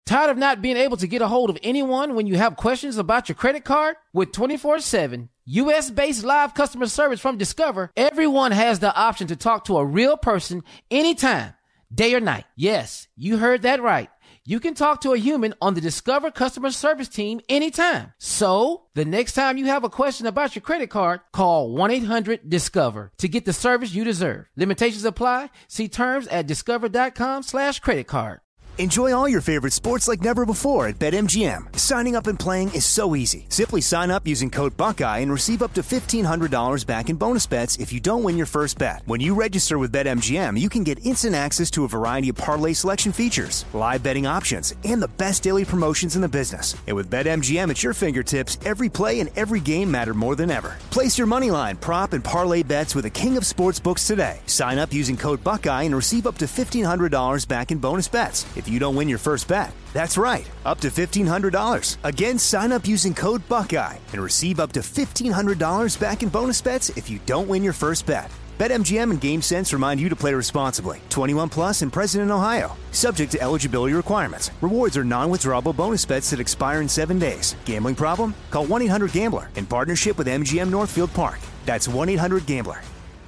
Tired of not being able to get a hold of anyone when you have questions about your credit card? With 24/7 U.S.-based live customer service from Discover, everyone has the option to talk to a real person anytime, day or night. Yes, you heard that right. You can talk to a human on the Discover customer service team anytime. So, the next time you have a question about your credit card, call 1-800-DISCOVER to get the service you deserve. Limitations apply. See terms at discover.com/creditcard. Enjoy all your favorite sports like never before at BetMGM. Signing up and playing is so easy. Simply sign up using code Buckeye and receive up to $1,500 back in bonus bets if you don't win your first bet. When you register with BetMGM, you can get instant access to a variety of parlay selection features, live betting options, and the best daily promotions in the business. And with BetMGM at your fingertips, every play and every game matter more than ever. Place your moneyline, prop, and parlay bets with the king of sportsbooks today. Sign up using code Buckeye and receive up to $1,500 back in bonus bets if you don't win your first bet. That's right, up to $1,500. Again, sign up using code Buckeye and receive up to $1,500 back in bonus bets if you don't win your first bet. BetMGM and GameSense remind you to play responsibly. 21 plus and present in Ohio. Subject to eligibility requirements. Rewards are non-withdrawable bonus bets that expire in 7 days. Gambling problem? Call 1-800-GAMBLER in partnership with MGM Northfield Park. That's 1-800-GAMBLER.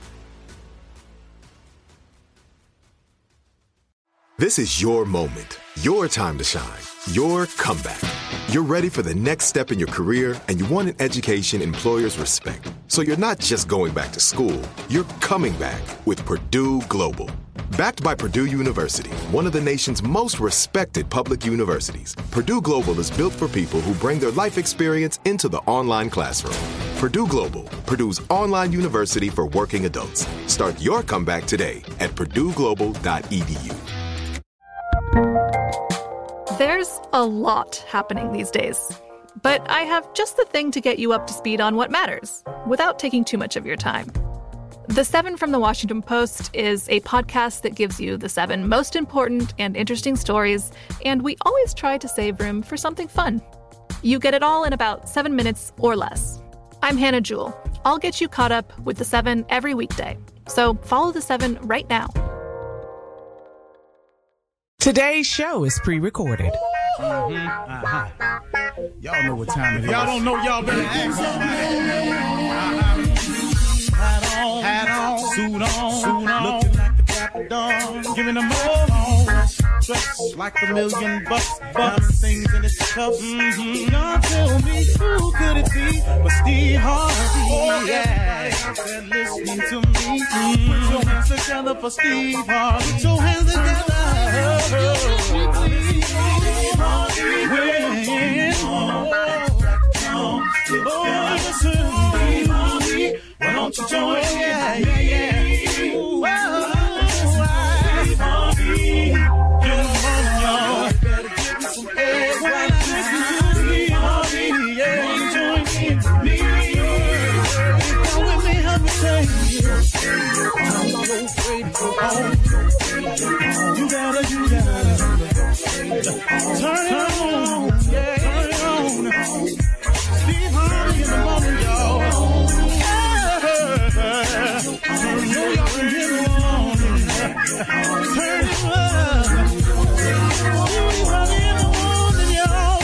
This is your moment, your time to shine, your comeback. You're ready for the next step in your career, and you want an education employers respect. So you're not just going back to school, you're coming back with Purdue Global. Backed by Purdue University, one of the nation's most respected public universities, Purdue Global is built for people who bring their life experience into the online classroom. Purdue Global, Purdue's online university for working adults. Start your comeback today at purdueglobal.edu. There's a lot happening these days, but I have just the thing to get you up to speed on what matters without taking too much of your time. The 7 from the Washington Post is a podcast that gives you the 7 most important and interesting stories, and we always try to save room for something fun. You get it all in about 7 minutes or less. I'm Hannah Jewell. I'll get you caught up with the 7 every weekday. So follow the 7 right now. Today's show is pre-recorded. Y'all know what time it is. Y'all don't know, y'all better ask somebody. Hat on, suit on, looking like the Dapper Dawn, giving them all dressed like $1 million bucks, things in its cuffs. Y'all tell me who could it be but Steve Harvey? Oh, yeah, everybody listening to me. Put your hands together for Steve Harvey. Put your hands together. Why don't you join? Yeah. You gotta turn it on, yeah, turn it on. Steve Harvey in the morning, y'all. I know y'all can hear me on. Turn it up. Steve Harvey in the morning, y'all.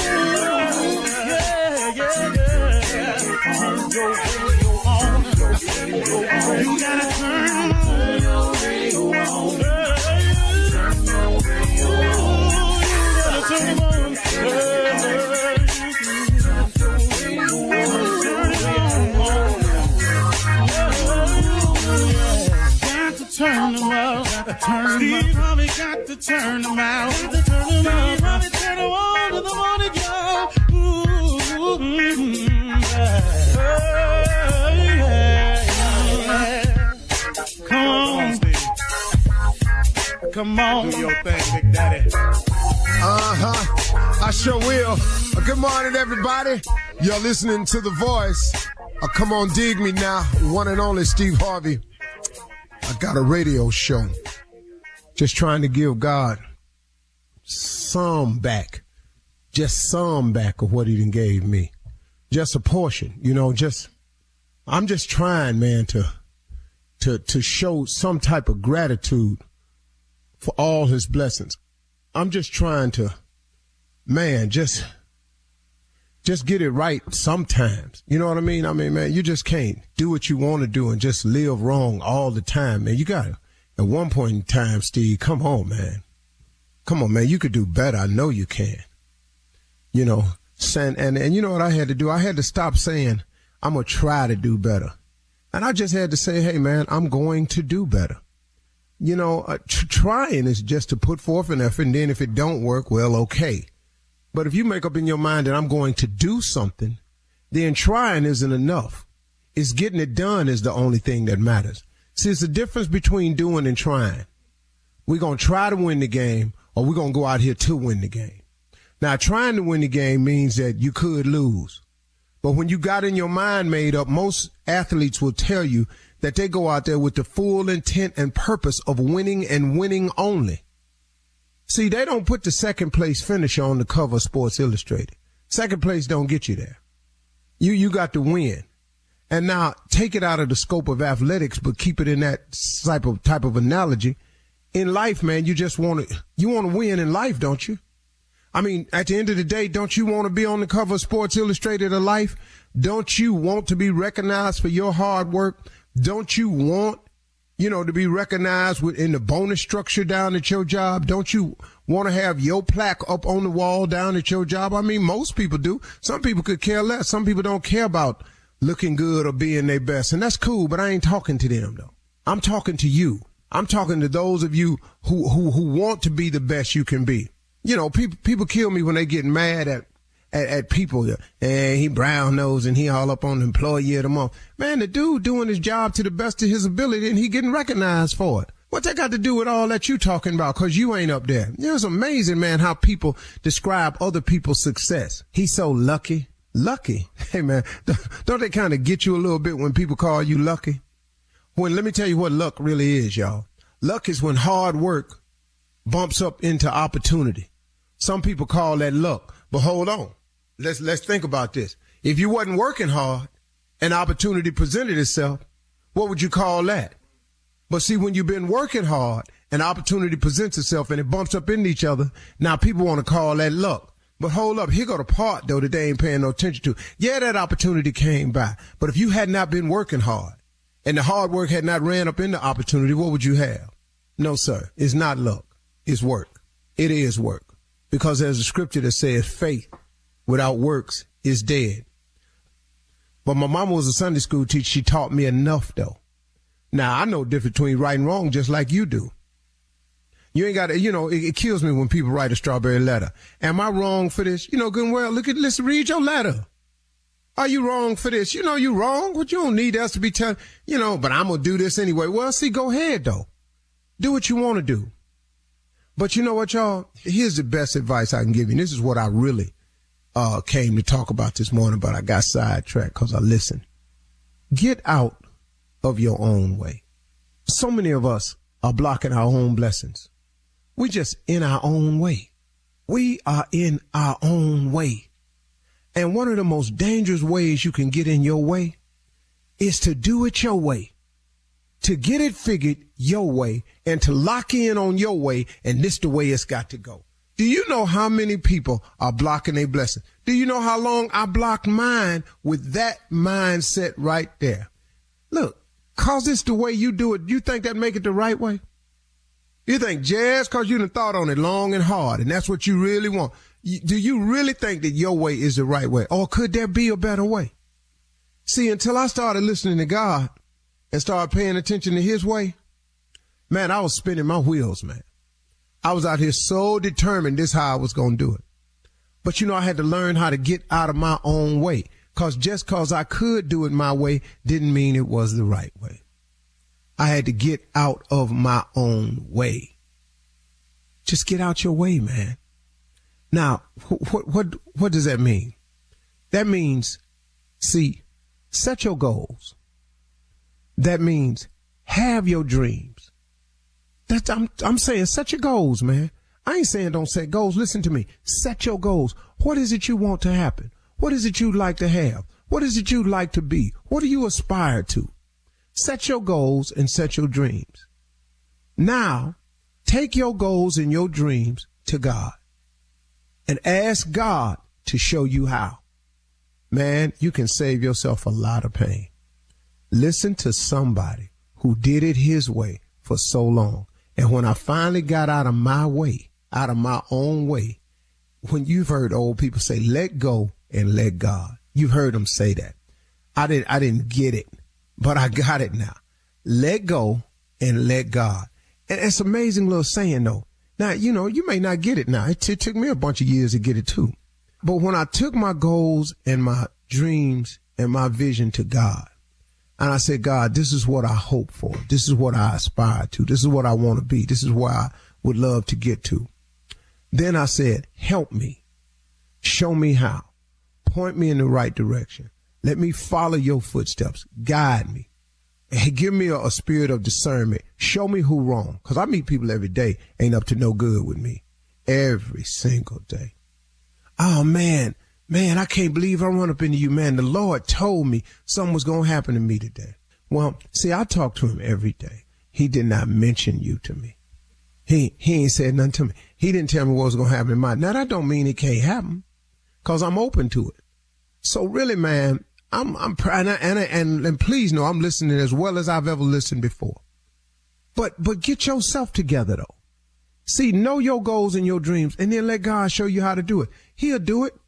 Yeah. Turn your radio on. You gotta turn your radio on. Turn them out. Steve Harvey got to turn them out. Steve Harvey turn them on in the morning, y'all. Come on, Steve. Come on. Do your thing, Big Daddy. I sure will. Good morning, everybody. You're listening to The Voice. Come on, dig me now. One and only Steve Harvey. I got a radio show. Just trying to give God some back. Just some back of what he done gave me. Just a portion, I'm just trying, man, to show some type of gratitude for all his blessings. I'm just trying to man, just get it right sometimes. You know what I mean? I mean, man, you just can't do what you want to do and just live wrong all the time, man. You got to, at one point in time, Steve, come on, man. Come on, man. You could do better. I know you can. You know, and you know what I had to do? I had to stop saying, I'm going to try to do better. And I just had to say, hey, man, I'm going to do better. You know, trying is just to put forth an effort, and then if it don't work, well, okay. But if you make up in your mind that I'm going to do something, then trying isn't enough. It's getting it done is the only thing that matters. See, it's the difference between doing and trying. We're going to try to win the game, or we're going to go out here to win the game. Now, trying to win the game means that you could lose. But when you got in your mind made up, most athletes will tell you that they go out there with the full intent and purpose of winning and winning only. See, they don't put the second place finisher on the cover of Sports Illustrated. Second place don't get you there. You got to win. And now take it out of the scope of athletics, but keep it in that type of analogy. In life, man, you want to win in life, don't you? I mean, at the end of the day, don't you want to be on the cover of Sports Illustrated of Life? Don't you want to be recognized for your hard work? Don't you want, to be recognized in the bonus structure down at your job? Don't you want to have your plaque up on the wall down at your job? I mean, most people do. Some people could care less. Some people don't care about looking good or being their best. And that's cool, but I ain't talking to them, though. I'm talking to you. I'm talking to those of you who want to be the best you can be. You know, people kill me when they get mad at people. And he brown nose and he all up on the employee of the month. Man, the dude doing his job to the best of his ability and he getting recognized for it. What that got to do with all that you talking about? Cause you ain't up there. It's amazing, man, how people describe other people's success. He's so lucky. Lucky? Hey, man, don't they kind of get you a little bit when people call you lucky? Let me tell you what luck really is, y'all. Luck is when hard work bumps up into opportunity. Some people call that luck, but hold on. Let's think about this. If you wasn't working hard, an opportunity presented itself, what would you call that? But see, when you've been working hard, an opportunity presents itself and it bumps up into each other. Now people want to call that luck. But hold up, here go the part, though, that they ain't paying no attention to. Yeah, that opportunity came by. But if you had not been working hard and the hard work had not ran up into opportunity, what would you have? No, sir. It's not luck. It's work. It is work. Because there's a scripture that says faith without works is dead. But my mama was a Sunday school teacher. She taught me enough, though. Now, I know the difference between right and wrong just like you do. You ain't got to, it kills me when people write a strawberry letter. Am I wrong for this? Good and well, let's read your letter. Are you wrong for this? You wrong. But you don't need us to be telling, but I'm going to do this anyway. Well, see, go ahead, though. Do what you want to do. But you know what, y'all? Here's the best advice I can give you. And this is what I really came to talk about this morning, but I got sidetracked because I listened. Get out of your own way. So many of us are blocking our own blessings. We just in our own way. We are in our own way. And one of the most dangerous ways you can get in your way is to do it your way, to get it figured your way, and to lock in on your way, and this the way it's got to go. Do you know how many people are blocking their blessing? Do you know how long I blocked mine with that mindset right there? Look, cause it's the way you do it, you think that make it the right way? You think just cause you done thought on it long and hard, and that's what you really want. Do you really think that your way is the right way? Or could there be a better way? See, until I started listening to God and started paying attention to his way, man, I was spinning my wheels, man. I was out here so determined this is how I was going to do it. But I had to learn how to get out of my own way. Cause just cause I could do it my way didn't mean it was the right way. I had to get out of my own way. Just get out your way, man. Now, what does that mean? That means, see, set your goals. That means have your dreams. I'm saying set your goals, man. I ain't saying don't set goals. Listen to me. Set your goals. What is it you want to happen? What is it you'd like to have? What is it you'd like to be? What do you aspire to? Set your goals and set your dreams. Now, take your goals and your dreams to God. and ask God to show you how. Man, you can save yourself a lot of pain. Listen to somebody who did it his way for so long. And when I finally got out of my way, out of my own way, when you've heard old people say, let go and let God, you've heard them say that. I didn't get it, but I got it now. Let go and let God. And it's an amazing little saying, though. Now, you may not get it now. It took me a bunch of years to get it, too. But when I took my goals and my dreams and my vision to God, and I said, God, this is what I hope for. This is what I aspire to. This is what I want to be. This is where I would love to get to. Then I said, help me. Show me how. Point me in the right direction. Let me follow your footsteps. Guide me. And give me a spirit of discernment. Show me who wrong. Because I meet people every day ain't up to no good with me. Every single day. Oh, man, I can't believe I run up into you, man. The Lord told me something was going to happen to me today. Well, see, I talk to him every day. He did not mention you to me. He ain't said nothing to me. He didn't tell me what was going to happen in mine. Now, that don't mean it can't happen because I'm open to it. So really, man, I'm proud. And please know I'm listening as well as I've ever listened before. But get yourself together, though. See, know your goals and your dreams, and then let God show you how to do it. He'll do it.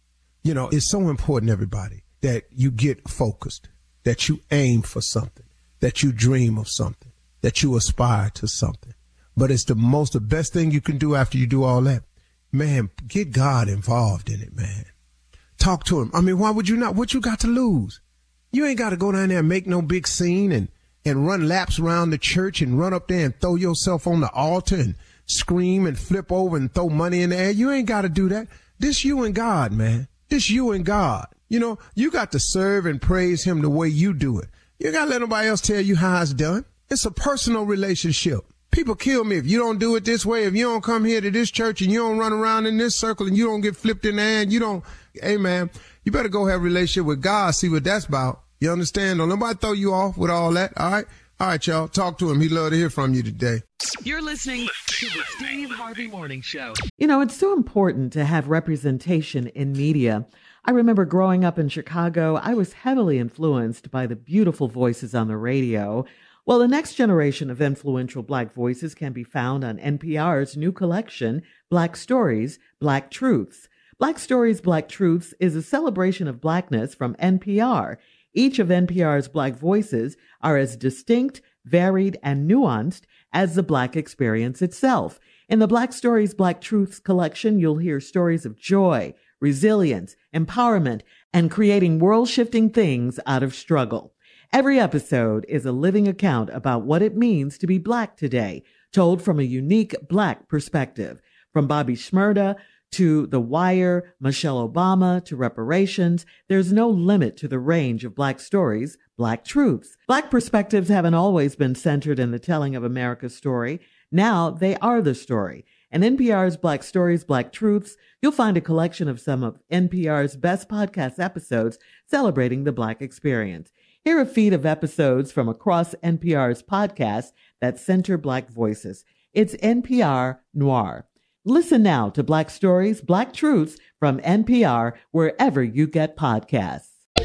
It's so important, everybody, that you get focused, that you aim for something, that you dream of something, that you aspire to something. But it's the best thing you can do after you do all that. Man, get God involved in it, man. Talk to him. I mean, why would you not? What you got to lose? You ain't got to go down there and make no big scene and run laps around the church and run up there and throw yourself on the altar and scream and flip over and throw money in the air. You ain't got to do that. This you and God, man. This you and God. You got to serve and praise him the way you do it. You got to let nobody else tell you how it's done. It's a personal relationship. People kill me if you don't do it this way, if you don't come here to this church and you don't run around in this circle and you don't get flipped in the air and you don't, hey man, you better go have a relationship with God, see what that's about. You understand? Don't nobody throw you off with all that, all right? All right, y'all, talk to him. He'd love to hear from you today. You're listening to the Steve Harvey Morning Show. It's so important to have representation in media. I remember growing up in Chicago, I was heavily influenced by the beautiful voices on the radio. Well, the next generation of influential Black voices can be found on NPR's new collection, Black Stories, Black Truths. Black Stories, Black Truths is a celebration of Blackness from NPR. Each of NPR's Black voices are as distinct, varied, and nuanced as the Black experience itself. In the Black Stories, Black Truths collection, you'll hear stories of joy, resilience, empowerment, and creating world-shifting things out of struggle. Every episode is a living account about what it means to be Black today, told from a unique Black perspective. From Bobby Shmurda to The Wire, Michelle Obama to reparations, there's no limit to the range of Black stories, Black truths. Black perspectives haven't always been centered in the telling of America's story. Now they are the story. In NPR's Black Stories, Black Truths, you'll find a collection of some of NPR's best podcast episodes celebrating the Black experience. Hear a feed of episodes from across NPR's podcasts that center Black voices. It's NPR Noir. Listen now to Black Stories, Black Truths from NPR, wherever you get podcasts.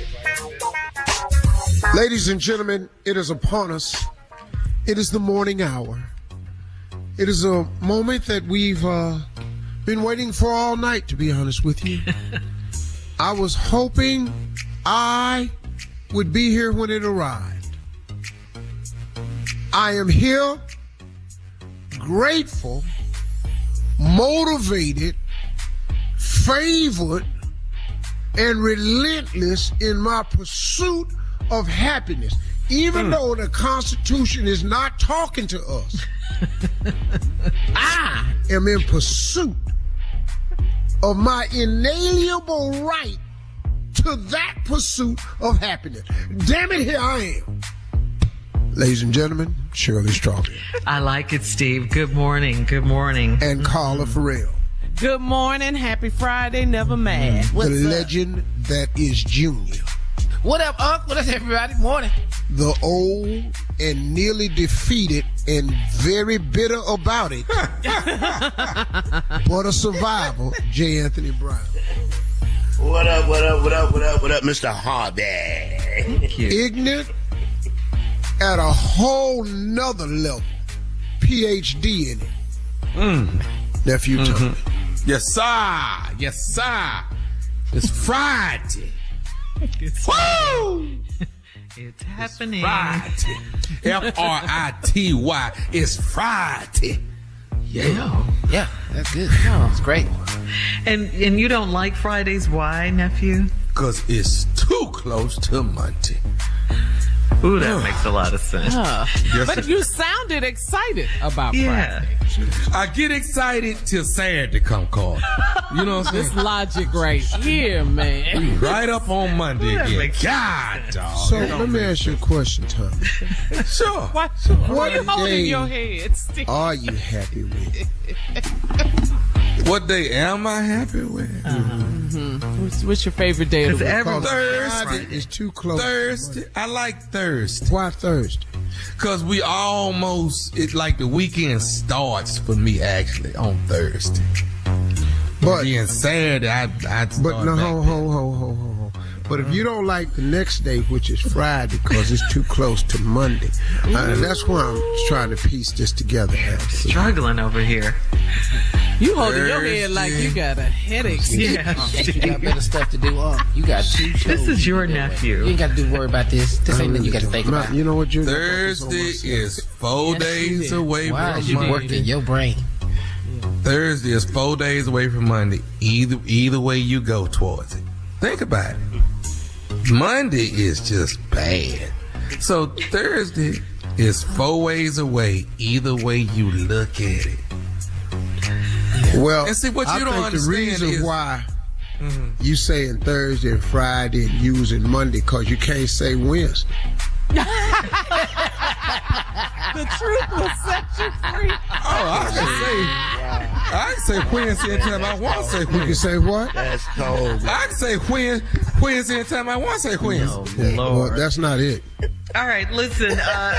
Ladies and gentlemen, it is upon us. It is the morning hour. It is a moment that we've been waiting for all night, to be honest with you. I was hoping I would be here when it arrived. I am here, grateful, motivated, favored, and relentless in my pursuit of happiness. Even though the Constitution is not talking to us, I am in pursuit of my inalienable right to that pursuit of happiness. Damn it, here I am. Ladies and gentlemen, Shirley Strawberry. I like it, Steve. Good morning. Good morning. And Carla Farrell. Good morning. Happy Friday. Never mad. The legend that is Junior. What up, Unc? What up, everybody? Morning. The old and nearly defeated and very bitter about it. But a survivor, J. Anthony Brown. What up, Mr. Harvey? Ignorant at a whole nother level. PhD in it. Nephew Tony. Yes, sir. It's Friday. Woo! It's happening. Friday. Frity. It's Friday. Yeah, that's good. Oh, it's great. And you don't like Fridays? Why, nephew? Because it's too close to Monday. Ooh, that makes a lot of sense. Yes, But you sounded excited about Friday. I get excited till Saturday come call. You know what I'm saying? This logic right here, man. Right up on Monday again. God, dog. So let me ask you a question, Tommy. Sure. What What are you holding day your head, Steve? are you happy with? What day am I happy with? What's your favorite day of the week? Because Thursday. Friday is too close. Thursday. I like Thursday. Why Thursday? Because it's like the weekend starts for me, actually, on Thursday. But Being Saturday, I'd start But no, back ho. But if you don't like the next day, which is Friday, because it's too close to Monday, that's why I'm trying to piece this together. Struggling over here. You holding your head like you got a headache. Yeah. You got better stuff to do. You got 2 shows. This is your You nephew. ain't got to worry about this. This ain't nothing you got to think about. You know what, Junior? Thursday is 4 days away Wow, from you Monday. working your brain. Thursday is 4 days away from Monday. Either way you go towards it. Think about it. Monday is just bad. So Thursday is 4 ways away. Either way you look at it. Well, And see, what you I don't think the understand reason is- why you saying Thursday and Friday and using Monday, because you can't say Wednesday. The truth will set you free. I can say Wednesday anytime I want to say You can Wednesday. say what? That's cold. I can say Wednesday anytime I want to say Wednesday. Well, that's not it. All right, listen.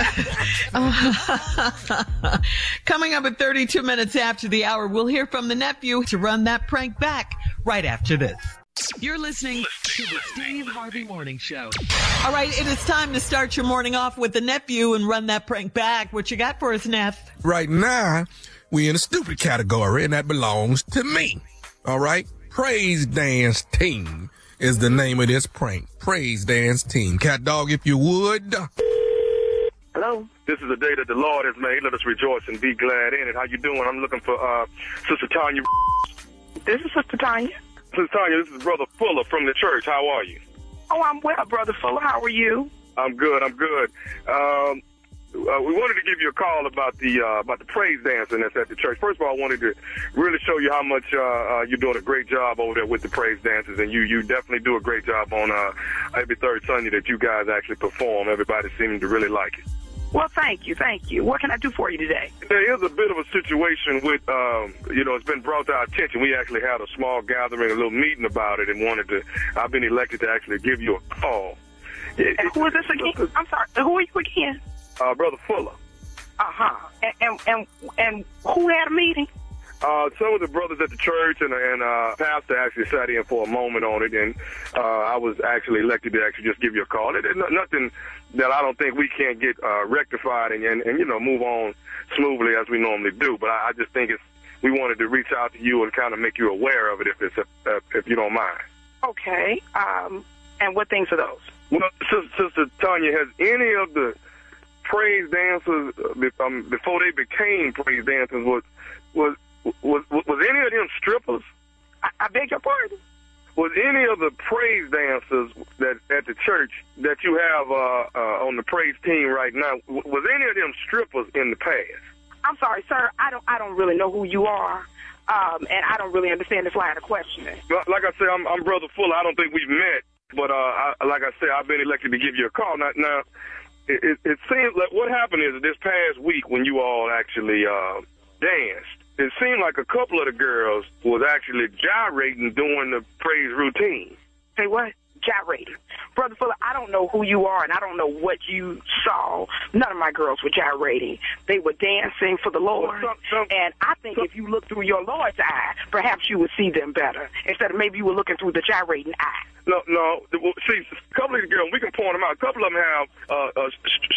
Coming up at 32 minutes after the hour, we'll hear from the nephew to run that prank back right after this. You're listening To the Steve Harvey Morning Show. All right, it is time to start your morning off with the nephew and run that prank back. What you got for us, Neff? Right now, we in a stupid category, and that belongs to me. All right? Praise Dance Team is the name of this prank. Praise Dance Team. Cat Dog, if you would. Hello. This is a day that the Lord has made. Let us rejoice and be glad in it. How you doing? I'm looking for Sister Tanya. This is Sister Tanya. Sister Tanya, this is Brother Fuller from the church. How are you? Oh, I'm well, Brother Fuller. How are you? I'm good. We wanted to give you a call about the praise dancing that's at the church. First of all, I wanted to really show you how much you're doing a great job over there with the praise dances, and you definitely do a great job on every third Sunday that you guys actually perform. Everybody seems to really like it. Well, thank you. What can I do for you today? There is a bit of a situation with, it's been brought to our attention. We actually had a small gathering, a little meeting about it, and I've been elected to actually give you a call. And who is this again? I'm sorry. Who are you again? Brother Fuller. Uh-huh. And who had a meeting? Some of the brothers at the church and pastor actually sat in for a moment on it, and I was actually elected to actually just give you a call. There's nothing that I don't think we can't get rectified and move on smoothly as we normally do. But I just think we wanted to reach out to you and kind of make you aware of it if you don't mind. Okay. And what things are those? Well, Sister Tanya, has any of the praise dancers before they became praise dancers was any of them strippers? I beg your pardon? Was any of the praise dancers that at the church that you have on the praise team right now, was any of them strippers in the past? I'm sorry, sir. I don't really know who you are, and I don't really understand this line of questioning. Like I said, I'm Brother Fuller. I don't think we've met, but like I said, I've been elected to give you a call. Now it seems like what happened is this past week when you all actually danced, it seemed like a couple of the girls was actually gyrating during the praise routine. Say what? gyrating. Brother Fuller, I don't know who you are, and I don't know what you saw. None of my girls were gyrating. They were dancing for the Lord. And I think if you look through your Lord's eye, perhaps you would see them better, instead of maybe you were looking through the gyrating eye. No. See, a couple of these girls, we can point them out. A couple of them have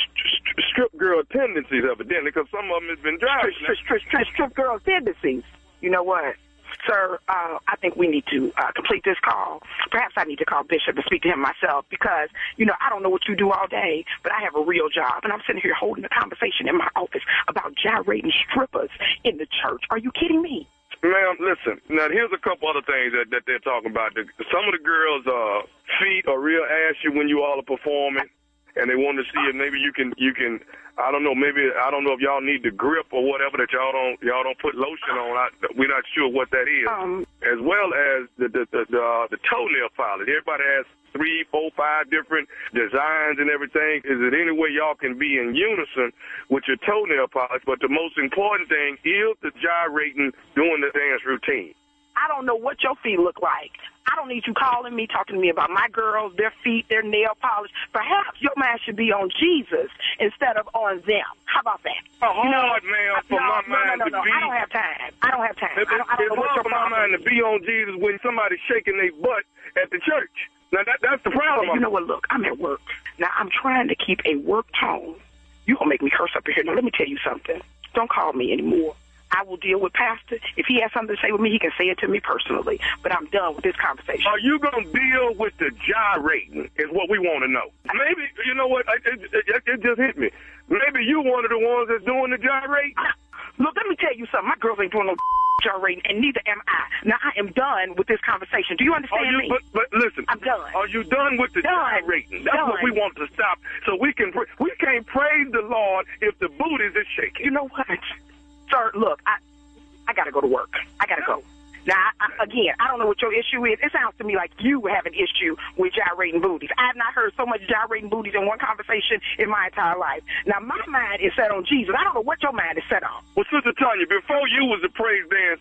strip girl tendencies, evidently, because some of them has been driving. Strip girl tendencies. You know what? Sir, I think we need to complete this call. Perhaps I need to call Bishop and speak to him myself because, I don't know what you do all day, but I have a real job. And I'm sitting here holding a conversation in my office about gyrating strippers in the church. Are you kidding me? Ma'am, listen. Now, here's a couple other things that they're talking about. Some of the girls' feet are real ashy when you all are performing, and they want to see if maybe you can. I don't know. Maybe I don't know if y'all need the grip or whatever that y'all don't put lotion on. We're not sure what that is. As well as the toenail polish. Everybody has 3, 4, 5 different designs and everything. Is it any way y'all can be in unison with your toenail polish? But the most important thing is the gyrating during the dance routine. I don't know what your feet look like. I don't need you calling me, talking to me about my girls, their feet, their nail polish. Perhaps your mind should be on Jesus instead of on them. How about that? Hard, man, for my mind to be. I don't have time. I don't have time. It's hard for my mind to be on Jesus when somebody's shaking their butt at the church. Now, that's the problem. You know what? Look, I'm at work. Now, I'm trying to keep a work tone. You're going to make me curse up in here. Now, let me tell you something. Don't call me anymore. I will deal with Pastor. If he has something to say with me, he can say it to me personally. But I'm done with this conversation. Are you going to deal with the gyrating is what we want to know. Maybe, you know what, it just hit me. Maybe you one of the ones that's doing the gyrating. Look, let me tell you something. My girls ain't doing no gyrating, and neither am I. Now, I am done with this conversation. Do you understand me? But listen. I'm done. Are you done with the gyrating? That's what we want to stop. So we can't praise the Lord if the booties is shaking. You know what? Sir, look, I got to go to work. I got to go. Now, again, I don't know what your issue is. It sounds to me like you have an issue with gyrating booties. I have not heard so much gyrating booties in one conversation in my entire life. Now, my mind is set on Jesus. I don't know what your mind is set on. Well, Sister Tanya, before you was a praise dance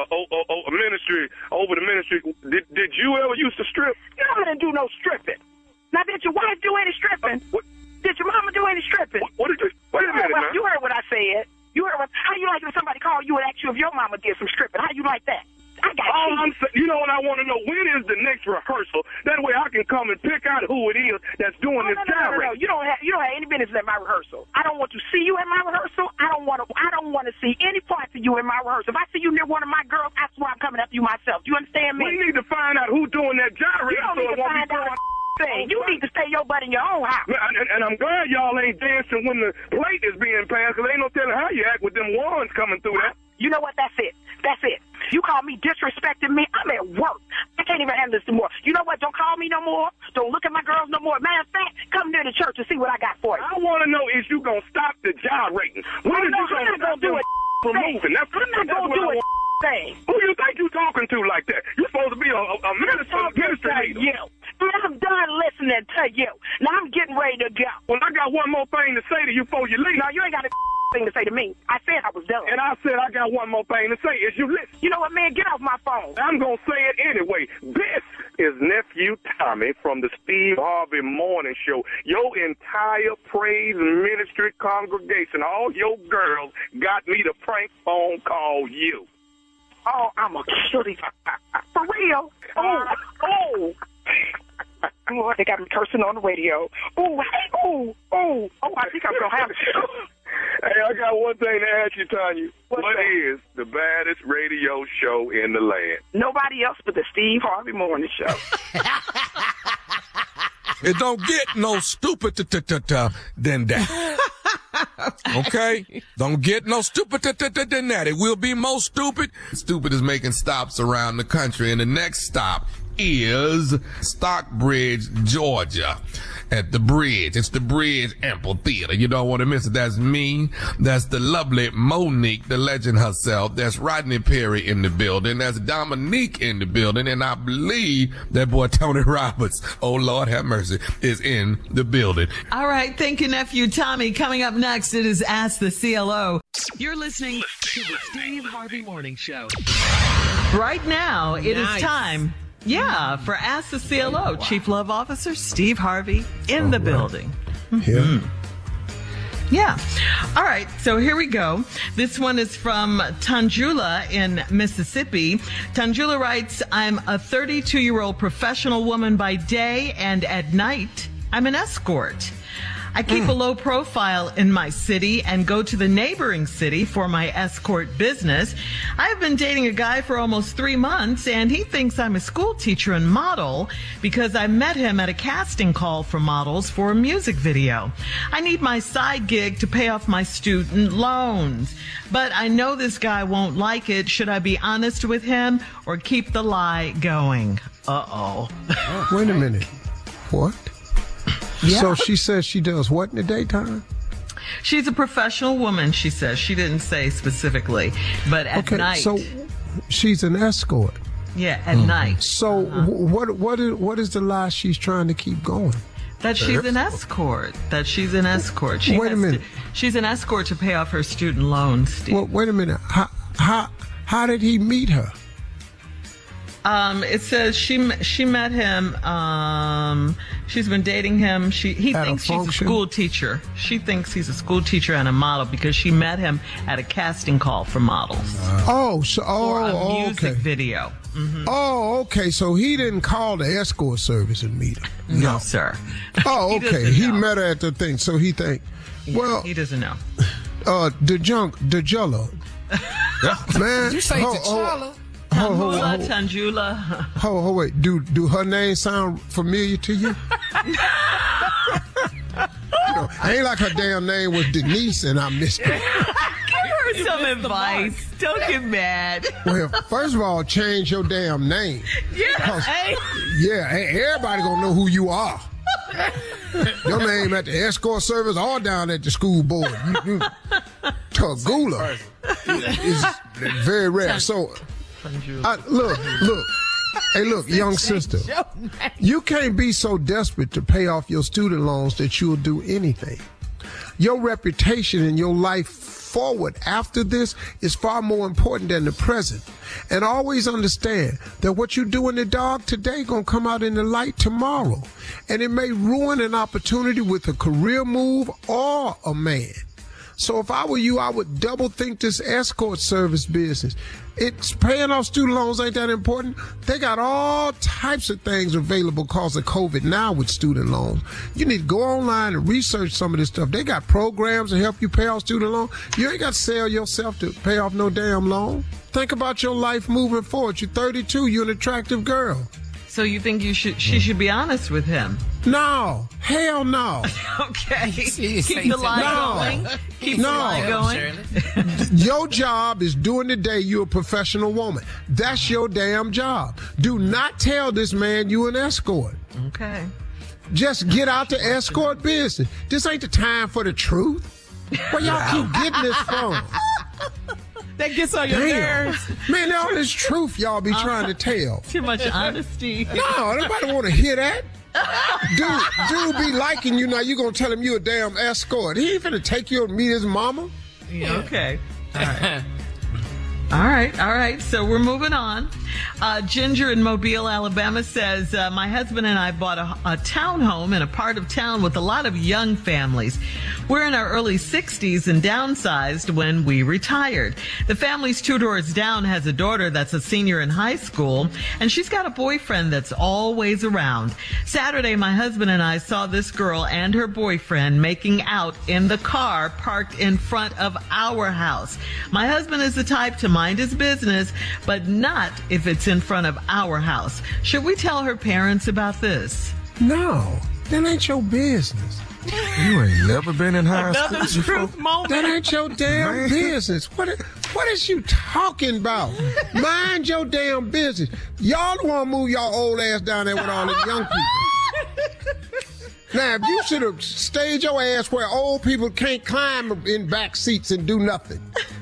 ministry, over the ministry, did you ever used to strip? No, I didn't do no stripping. Now, did your wife do any stripping? Did your mama do any stripping? What did you? Wait a minute, man. You heard what I said. You heard how you like when somebody call you and ask you if your mama did some stripping? How you like that? I got you know what I want to know? When is the next rehearsal? That way I can come and pick out who it is that's doing this gyrating. No. You don't have any business at my rehearsal. I don't want to see you at my rehearsal. I don't want to see any parts of you in my rehearsal. If I see you near one of my girls, that's why I'm coming after you myself. Do you understand me? We need to find out who's doing that gyrating. You don't need to find out. You need to stay your butt in your own house. And I'm glad y'all ain't dancing when the plate is being passed, because ain't no telling how you act with them wands coming through that. You know what? That's it. You call me disrespecting me, I'm at work. I can't even handle this anymore. You know what? Don't call me no more. Don't look at my girls no more. Matter of fact, come near the church and see what I got for you. I want to know is you going to stop the gyrating. When is you going to stop do it from moving? I'm not going to do it thing. Who you think you talking to like that? You're supposed to be a minister leader. I'm done listening to you. Now I'm getting ready to go. Well, I got one more thing to say to you before you leave. No, you ain't got a thing to say to me. I said I was done. And I said I got one more thing to say. Is you listen? You know what, man? Get off my phone. I'm going to say it anyway. This is Nephew Tommy from the Steve Harvey Morning Show. Your entire praise ministry congregation, all your girls, got me to prank phone call you. Oh, I'm a kill these. For real? Oh, they got me cursing on the radio. Oh, I think I'm going to have it. Hey, I got one thing to ask you, Tanya. What is the baddest radio show in the land? Nobody else but the Steve Harvey Morning Show. It don't get no stupid than that. Okay? Don't get no stupid than that. It will be more stupid. Stupid is making stops around the country, and the next stop is Stockbridge, Georgia. At the Bridge. It's the Bridge Amphitheater. You don't want to miss it. That's me. That's the lovely Monique, the legend herself. That's Rodney Perry in the building. That's Dominique in the building. And I believe that boy Tony Roberts, oh Lord have mercy, is in the building. All right. Thank you, Nephew Tommy. Coming up next, it is Ask the CLO. You're listening to the Steve Harvey Morning Show. Right now, it is time Yeah, for Ask the CLO, Chief Love Officer Steve Harvey in the building. Yeah. Yeah. All right. So here we go. This one is from Tanjula in Mississippi. Tanjula writes, I'm a 32-year-old professional woman by day, and at night, I'm an escort. I keep a low profile in my city and go to the neighboring city for my escort business. I have been dating a guy for almost 3 months, and he thinks I'm a school teacher and model because I met him at a casting call for models for a music video. I need my side gig to pay off my student loans, but I know this guy won't like it. Should I be honest with him or keep the lie going? Uh-oh. Wait a minute. What? Yeah. So she says she does what in the daytime? She's a professional woman, she says. She didn't say specifically, but at night. So she's an escort. Yeah, at night. So what is the lie she's trying to keep going? That she's an escort. She's Wait a minute. She's an escort to pay off her student loans, Steve. Well, wait a minute. How did he meet her? It says she met him. She's been dating him. He thinks she's a school teacher. She thinks he's a school teacher and a model because she met him at a casting call for models. For a music video. Mm-hmm. Oh, okay. So he didn't call the escort service and meet her. No, sir. Oh, okay. He met her at the thing, so he think. Well, he doesn't know. The Jello. Man, did you say T'Challa? Tanjula. Oh, wait. Do her name sound familiar to you? Ain't like her damn name was Denise and I missed it. Give her some advice. Don't get mad. Well, first of all, change your damn name. Yeah. Everybody gonna know who you are. Your name at the escort service or down at the school board. Tagula is very rare. So, look. Hey, look, young sister. You can't be so desperate to pay off your student loans that you'll do anything. Your reputation and your life forward after this is far more important than the present. And always understand that what you do in the dark today gonna come out in the light tomorrow. And it may ruin an opportunity with a career move or a man. So if I were you, I would double think this escort service business. It's paying off student loans ain't that important. They got all types of things available because of COVID now with student loans. You need to go online and research some of this stuff. They got programs to help you pay off student loans. You ain't got to sell yourself to pay off no damn loan. Think about your life moving forward. You're 32. You're an attractive girl. So you think she should be honest with him? No. Hell no. Okay. Keep the lie going. Keep the lie going. Your job is during the day you're a professional woman. That's your damn job. Do not tell this man you an escort. Okay. Just get out the escort business. This ain't the time for the truth. Where y'all keep getting this from? That gets on your nerves. Man, all this truth y'all be trying to tell. Too much honesty. No, nobody want to hear that. Dude be liking you now. You gonna tell him you a damn escort. He ain't finna take you to meet his mama. Yeah. Okay. All right. All right. So we're moving on. Ginger in Mobile, Alabama says, my husband and I bought a townhome in a part of town with a lot of young families. We're in our early 60s and downsized when we retired. The family's 2 doors down has a daughter that's a senior in high school, and she's got a boyfriend that's always around. Saturday, my husband and I saw this girl and her boyfriend making out in the car parked in front of our house. My husband is the type to mind his business, but not if it's in front of our house. Should we tell her parents about this? No, that ain't your business. You ain't never been in high school before. Truth moment. That ain't your damn business. What is you talking about? Mind your damn business. Y'all don't want to move y'all old ass down there with all the young people. Now, if you should have stayed your ass where old people can't climb in back seats and do nothing.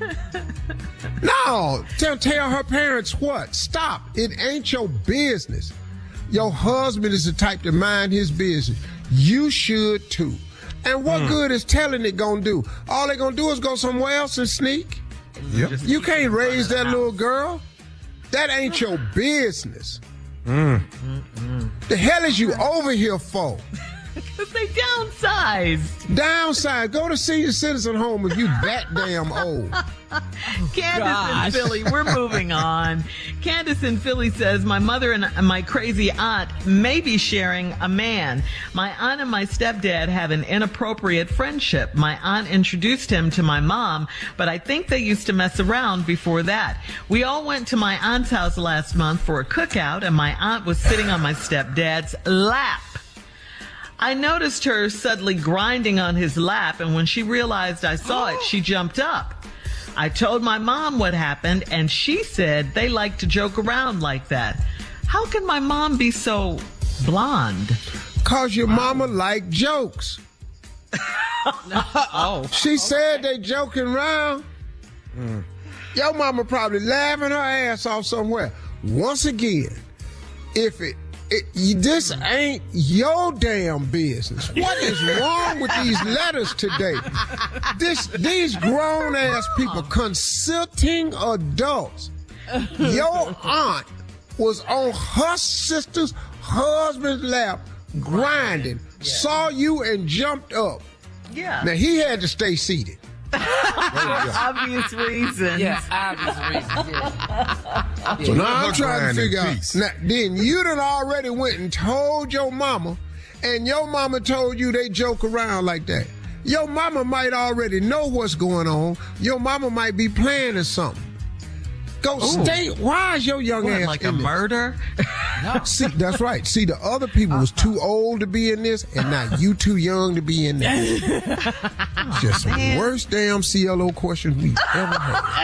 No, tell her parents what? Stop. It ain't your business. Your husband is the type to mind his business. You should too. And what good is telling it gonna do? All they gonna do is go somewhere else and sneak. Yep. You can't raise that little girl. That ain't your business. The hell is you over here for? Because they downsized. Go to senior citizen home if you that damn old. Candace in Philly, we're moving on. Candace in Philly says, my mother and my crazy aunt may be sharing a man. My aunt and my stepdad have an inappropriate friendship. My aunt introduced him to my mom, but I think they used to mess around before that. We all went to my aunt's house last month for a cookout, and my aunt was sitting on my stepdad's lap. I noticed her suddenly grinding on his lap, and when she realized I saw it, she jumped up. I told my mom what happened, and she said they like to joke around like that. How can my mom be so blonde? 'Cause your mama like jokes. She said they joking around. Your mama probably laughing her ass off somewhere. Once again, if this ain't your damn business. What is wrong with these letters today? These grown-ass people, consenting adults. Your aunt was on her sister's husband's lap, grinding, saw you and jumped up. Yeah. Now, he had to stay seated. Obvious reasons. Yeah, obvious reasons. Yeah. So now I'm trying to figure out. Now, then you done already went and told your mama, and your mama told you they joke around like that. Your mama might already know what's going on. Your mama might be planning something. Go stay. Why is your young ass like in a this? murder? No. See, that's right. See, the other people was too old to be in this, and now you too young to be in this. Just the worst damn CLO question we ever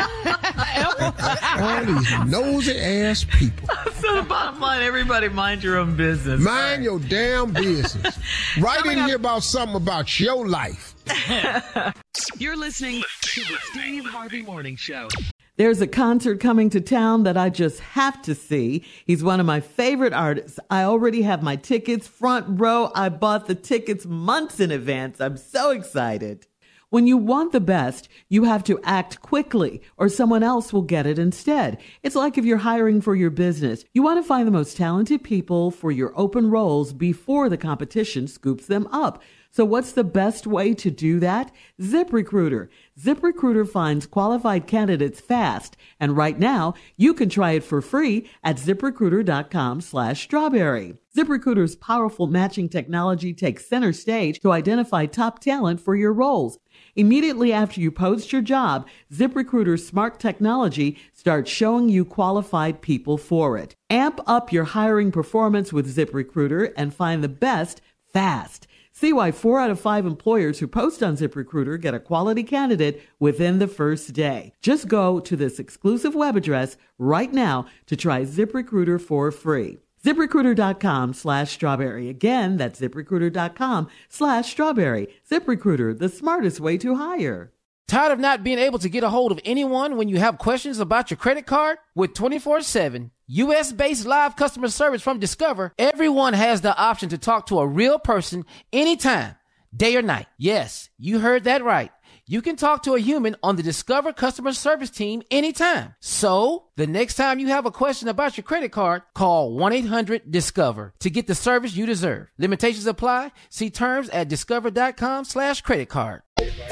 had. All these nosy ass people. So the bottom line, everybody mind your own business. Mind your damn business. Write in here about something about your life. You're listening to the Steve Harvey Morning Show. There's a concert coming to town that I just have to see. He's one of my favorite artists. I already have my tickets front row. I bought the tickets months in advance. I'm so excited. When you want the best, you have to act quickly or someone else will get it instead. It's like if you're hiring for your business. You want to find the most talented people for your open roles before the competition scoops them up. So what's the best way to do that? ZipRecruiter. ZipRecruiter finds qualified candidates fast. And right now, you can try it for free at ZipRecruiter.com/strawberry. ZipRecruiter's powerful matching technology takes center stage to identify top talent for your roles. Immediately after you post your job, ZipRecruiter's smart technology starts showing you qualified people for it. Amp up your hiring performance with ZipRecruiter and find the best fast. See why 4 out of 5 employers who post on ZipRecruiter get a quality candidate within the first day. Just go to this exclusive web address right now to try ZipRecruiter for free. ZipRecruiter.com/strawberry. Again, that's ZipRecruiter.com/strawberry. ZipRecruiter, the smartest way to hire. Tired of not being able to get a hold of anyone when you have questions about your credit card? With 24/7 U.S.-based live customer service from Discover, everyone has the option to talk to a real person anytime, day or night. Yes, you heard that right. You can talk to a human on the Discover customer service team anytime. So, the next time you have a question about your credit card, call 1-800-DISCOVER to get the service you deserve. Limitations apply. See terms at discover.com/credit card.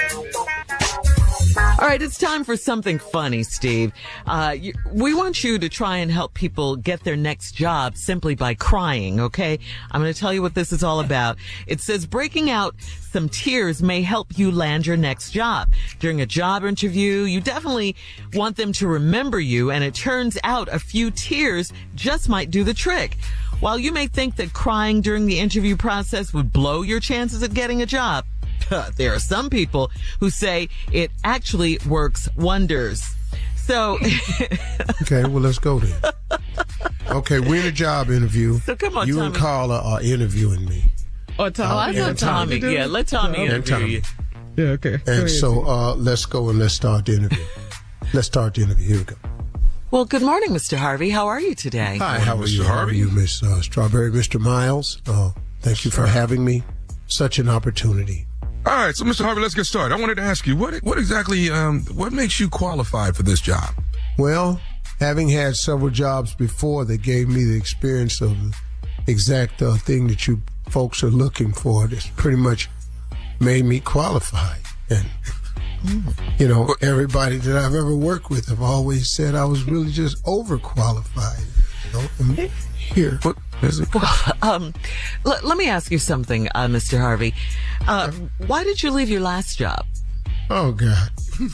All right, it's time for something funny, Steve. We want you to try and help people get their next job simply by crying, okay? I'm going to tell you what this is all about. It says breaking out some tears may help you land your next job. During a job interview, you definitely want them to remember you, and it turns out a few tears just might do the trick. While you may think that crying during the interview process would blow your chances of getting a job, there are some people who say it actually works wonders. So, okay, well, let's go then. Okay, we're in a job interview. So come on, you Tommy. and Carla are interviewing me. Or Tommy. Yeah, Tommy. Yeah, let Tommy interview you. Yeah, okay. And so let's go and let's start the interview. Let's start the interview. Here we go. Well, good morning, Mr. Harvey. How are you today? Hi, how are you? How are you, Miss Strawberry? Mr. Miles, thank you for having me. Such an opportunity. All right, so Mr. Harvey, let's get started. I wanted to ask you, what exactly, what makes you qualified for this job? Well, having had several jobs before that gave me the experience of the exact thing that you folks are looking for, that's pretty much made me qualified. And, you know, everybody that I've ever worked with have always said I was really just overqualified. You know, and here. Well, let me ask you something, Mr. Harvey. Why did you leave your last job? Oh, God.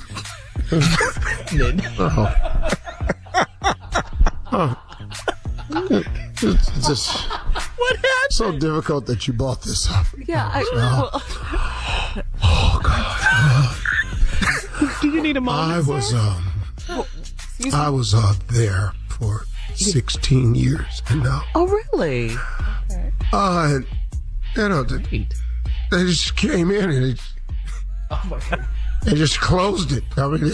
It's just what happened? So difficult that you brought this up. Yeah. Oh, God. Do you need a moment? I was there for 16 years now. Oh, really? Okay. And, you know, they just came in and they just closed it. I mean,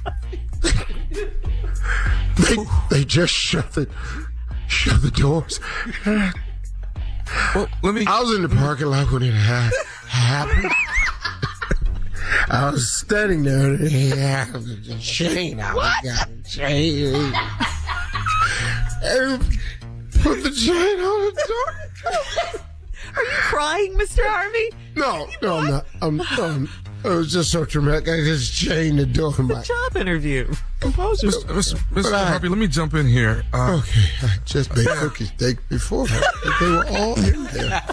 they just shut the doors. Well, I was in the parking lot when it happened. I was standing there and the chain out. Got the chain. And put the chain on the door. Are you crying, Mr. Harvey? No, I'm not. It was just so traumatic. I just chained the door. It's a job interview. Compose yourself. Mr. Harvey, let me jump in here. Okay, I just made cookies day before. They were all in there.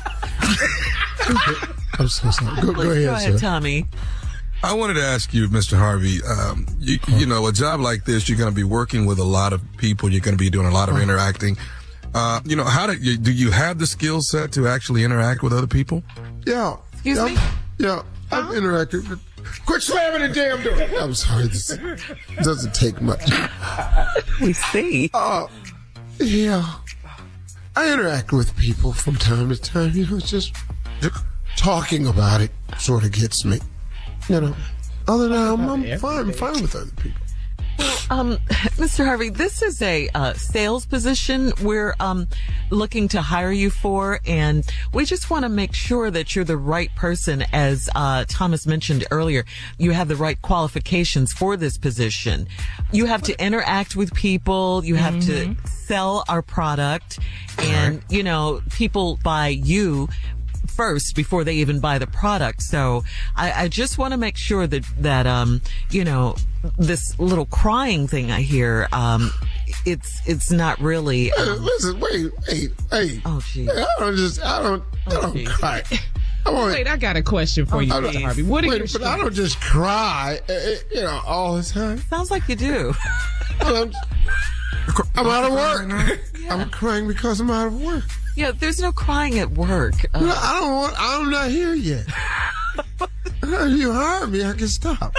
I'm so sorry. Go ahead, sir. Tommy. I wanted to ask you, Mr. Harvey, you know, a job like this, you're going to be working with a lot of people. You're going to be doing a lot of interacting. You know, do you have the skill set to actually interact with other people? Yeah. Excuse me? Yeah, I've interacted with... Quit slamming the damn door! I'm sorry, this doesn't take much. We see. Yeah. I interact with people from time to time. You know, it's just talking about it sort of gets me. You know, other than that, I'm fine with other people. Well, Mr. Harvey, this is a sales position we're looking to hire you for, and we just want to make sure that you're the right person. As Thomas mentioned earlier, you have the right qualifications for this position. You have to interact with people. You have to sell our product, and you know, people buy you first before they even buy the product. So I just want to make sure that you know, this little crying thing I hear, it's not really. Listen, wait. Oh, gee. I don't cry. Wait, I got a question for you, Mr. Harvey. What are your But I don't just cry, you know, all the time. Sounds like you do. I'm out of work. Yeah. I'm crying because I'm out of work. Yeah, there's no crying at work. No, I'm not here yet. If you hire me, I can stop.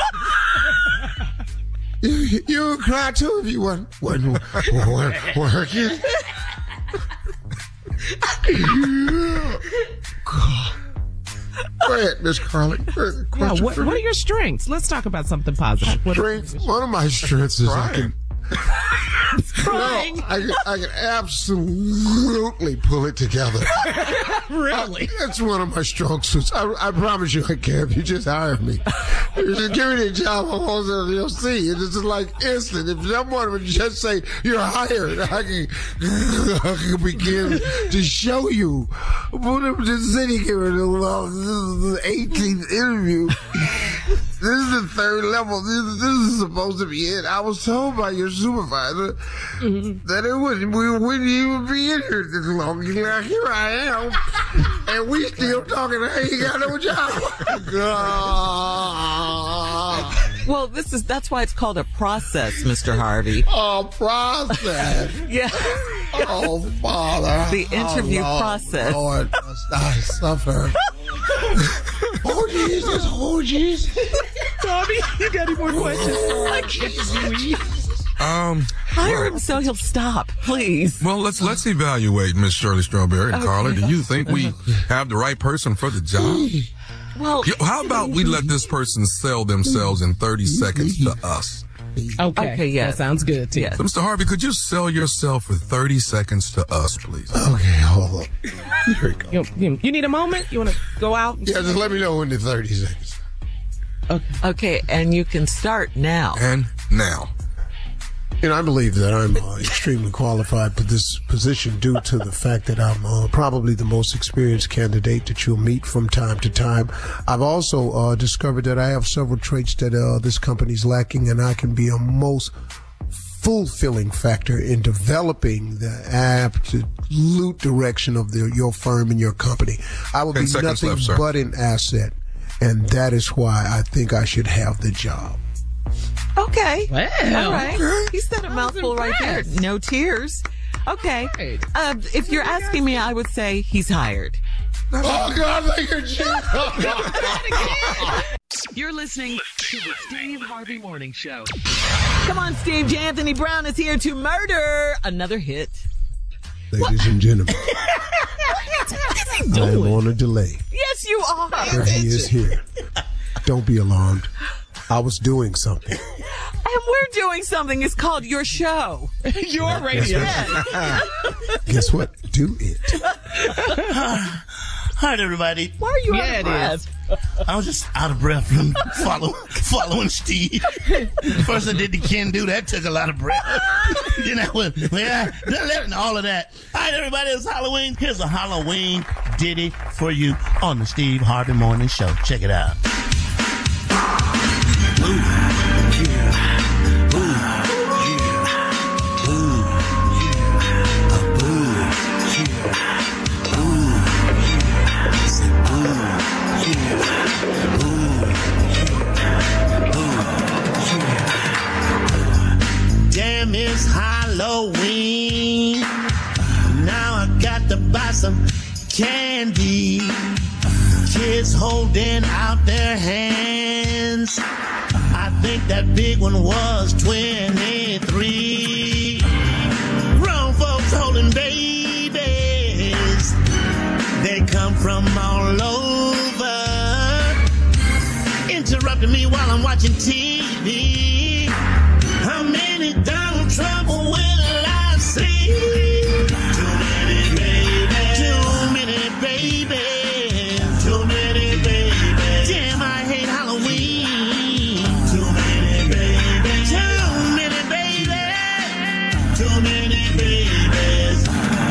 You would cry too if you weren't working. Go ahead, Miss Carly. Yeah, what are your strengths? Let's talk about something positive. One of my strengths is crying. I can absolutely pull it together. Really? That's one of my strong suits. I promise you I can if you just hire me. You just give me the job, you'll see. It's just like instant. If someone would just say, you're hired, I can begin to show you. But I'm just sitting here in the 18th interview. This is the third level. This is supposed to be it. I was told by your supervisor that we wouldn't even be in here this long. Like, here I am, and we still talking. I ain't got no job. Well, that's why it's called a process, Mr. Harvey. A process? Yeah. Oh, Father. The interview process. Lord, must I suffer. Oh, Jesus. Oh, Jesus. Tommy, you got any more questions? I can't. Hire him so he'll stop, please. Well, let's evaluate Miss Shirley Strawberry and Carla. Do you think we have the right person for the job? Well, how about we let this person sell themselves in 30 seconds to us? Okay, yeah. That sounds good, too. So, Mr. Harvey, could you sell yourself for 30 seconds to us, please? Okay, hold on. Here we go. You need a moment? You want to go out? Yeah, just let me know when the 30 seconds. Okay, and you can start now. And now. And I believe that I'm extremely qualified for this position due to the fact that I'm probably the most experienced candidate that you'll meet from time to time. I've also discovered that I have several traits that this company's lacking, and I can be a most fulfilling factor in developing the absolute direction of your firm and your company. I will be nothing but an asset, and that is why I think I should have the job. Okay. Well, all right. He said a mouthful right there. No tears. Okay. If you're asking me, I would say he's hired. Oh, God, look at you. You're listening to the Steve Harvey Morning Show. Come on, Steve. J. Anthony Brown is here to murder another hit. Ladies and gentlemen, I am on a delay. Yes, you are. But he is here. Don't be alarmed. I was doing something. And we're doing something. It's called your show. Your radio. Guess what? Do it. Hi, everybody. Why are you out of breath? I was just out of breath from following Steve. First I did the can do. That took a lot of breath. Then I went, all of that. All right, everybody, it's Halloween. Here's a Halloween ditty for you on the Steve Harvey Morning Show. Check it out. Damn, it's Halloween. Now I got to buy some candy. Kids holding out their hands. I think that big one was 23. Grown folks holding babies. They come from all over. Interrupting me while I'm watching TV. How many Donald Trump will I see? Too many babies. Too many babies. Too many babies. Damn, I hate Halloween. Too many babies. Too many babies. Too many babies.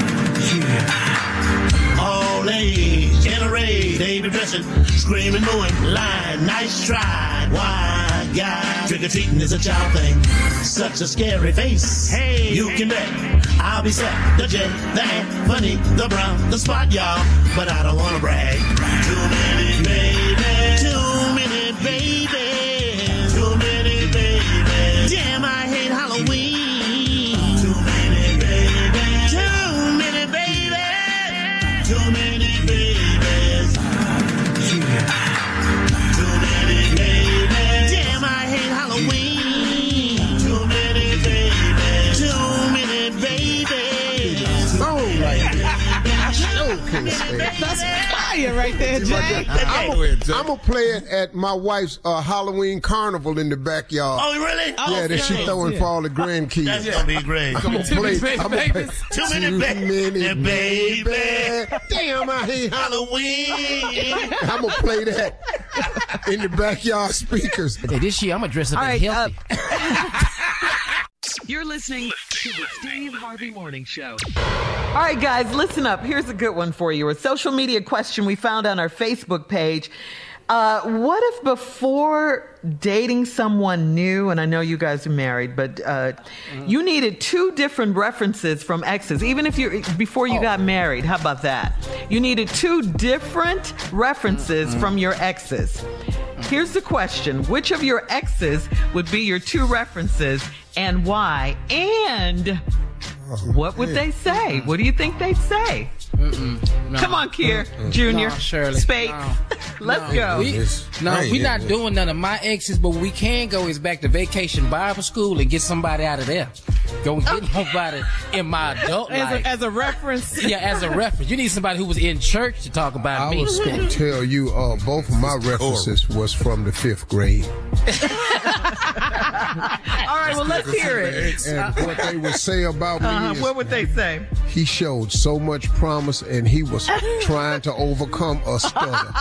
All age, generate, baby dressing, screaming, mooing, lying, nice try. Why, God? Trick-or-treating is a child thing. Such a scary face. Hey, you can bet I'll be set. The jet, the ant, funny, the brown, the spot, y'all. But I don't want to brag. Too many babies. Too many babies. Too many babies. Damn, I hate Halloween. Too many babies. Too many babies. Too many babies. Too many babies. Damn, I hate Halloween. Too many babies. Too many babies. Oh, right there. That's fire right there, Jay. I'm going to play it at my wife's Halloween carnival in the backyard. Oh, really? Yeah, that she throwing for all the grandkids. That's going to be great. I'm going to play. Too many babies. Damn, I hate Halloween. I'm going to play that in the backyard speakers. Hey, this year I'm going to dress up as healthy. You're listening to the Steve Harvey Morning Show. All right, guys, listen up. Here's a good one for you. A social media question we found on our Facebook page. What if before dating someone new, and I know you guys are married, but you needed two different references from exes, even if before you got married? How about that? You needed two different references from your exes. Here's the question. Which of your exes would be your two references and why? And what would they say? What do you think they'd say? No. Come on, Kier, Junior, Shirley. Spake. Let's go. We're not doing none of my exes, but we can go is back to Vacation Bible School and get somebody out of there. gonna get nobody in my adult life. As a reference? Yeah, as a reference. You need somebody who was in church to talk about me. I was going to tell you, both of my references was from the 5th grade. All right, well, let's hear it. And what they would say about me is, what would they say? He showed so much promise, and he was trying to overcome a stutter.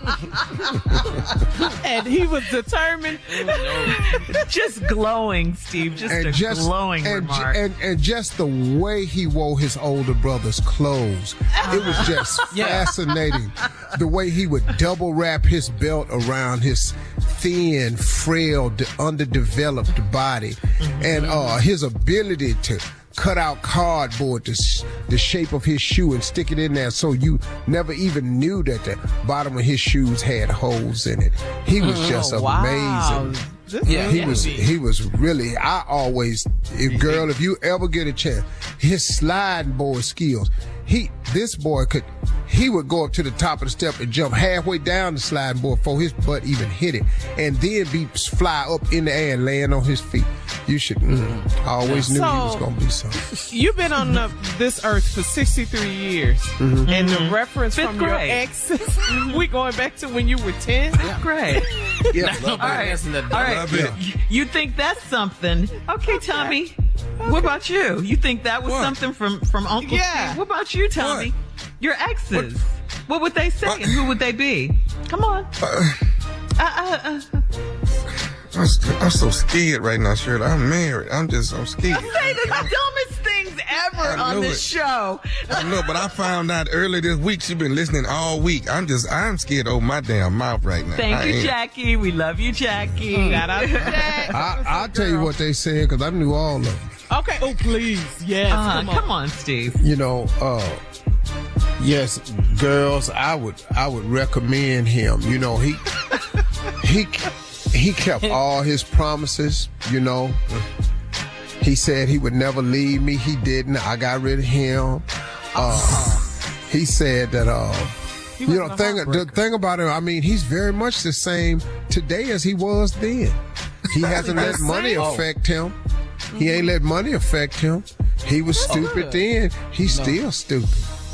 And he was determined. Just glowing, Steve. Just glowing remark. And just the way he wore his older brother's clothes. It was just fascinating. The way he would double wrap his belt around his thin, frail, underdeveloped body. And his ability to cut out cardboard, the shape of his shoe, and stick it in there so you never even knew that the bottom of his shoes had holes in it. He was just amazing. He was really, if you ever get a chance, his sliding board skills, he would go up to the top of the step and jump halfway down the sliding board before his butt even hit it, and then fly up in the air and land on his feet. You should, I always knew he was going to be something. You've been on this earth for 63 years, and the reference from your exes, we going back to when you were 10? Great. Yeah. All right. You think that's something. Okay, Tommy. What about you? You think that was something from Uncle Steve? What about you, Tommy? What? Your exes. What would they say, and who would they be? Come on. I'm so scared right now, Shirley. I'm married. I'm scared. You say the dumbest things ever on this show. I know, but I found out earlier this week she's been listening all week. I'm scared to open my damn mouth right now. Thank you, Jackie. We love you, Jackie. Shout out to Jack. I'll tell you what they said, because I knew all of them. Okay. Oh, please. Yes. Come on, Steve. You know, yes, girls, I would recommend him. You know, he kept all his promises, you know. He said he would never leave me. He didn't. I got rid of him. He said that, the thing about him, I mean, he's very much the same today as he was then. He hasn't let money affect him. He ain't let money affect him. He was stupid then. He's still stupid.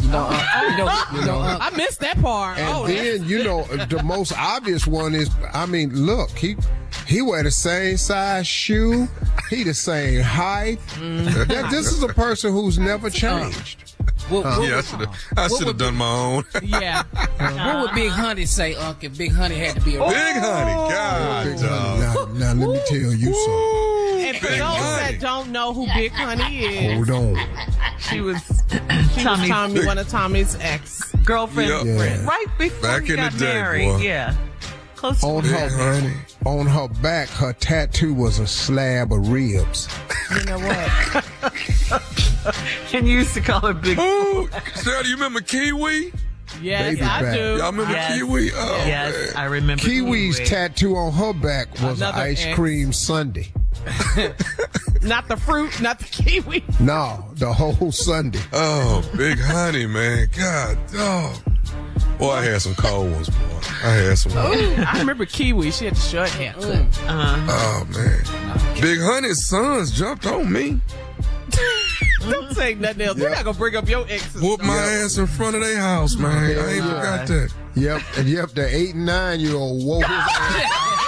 I missed that part. And then, the most obvious one is, I mean, look, he wear the same size shoe. He the same height. This is a person who's never changed. I should have done my own. Yeah. What would Big Honey say, Unc, if Big Honey had to be around? Big Honey, God. Now, let me tell you something. And for those that don't know who Big Honey is, hold on. She was Tommy, one of Tommy's ex-girlfriend. Yeah. Right before back he in got the day, married. boy. Yeah. Close on to her, honey. On her back, her tattoo was a slab of ribs. You know what? And you used to call her Big. Sarah, do you remember Kiwi? Yes, Baby I back. do. Y'all remember Kiwi? Oh, yes, man. I remember Kiwi's Kiwi. tattoo on her back was an ice cream sundae. Not the fruit, not the kiwi. No, the whole sundae. Oh, Big Honey, man. God, dog. Boy, I had some cold ones, boy. I had some. I remember Kiwi. She had the short haircut. Oh, man. Big Honey's sons jumped on me. Don't say nothing else. We're not going to bring up your exes. Whooped my ass in front of their house, man. I ain't forgot that. Yep, the 8 and 9-year-old woke his ass.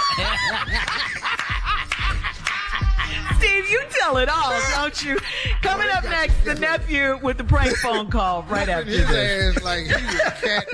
Steve, you tell it all, don't you? Coming up next, the nephew with the prank phone call right after his this. ass like he was Cat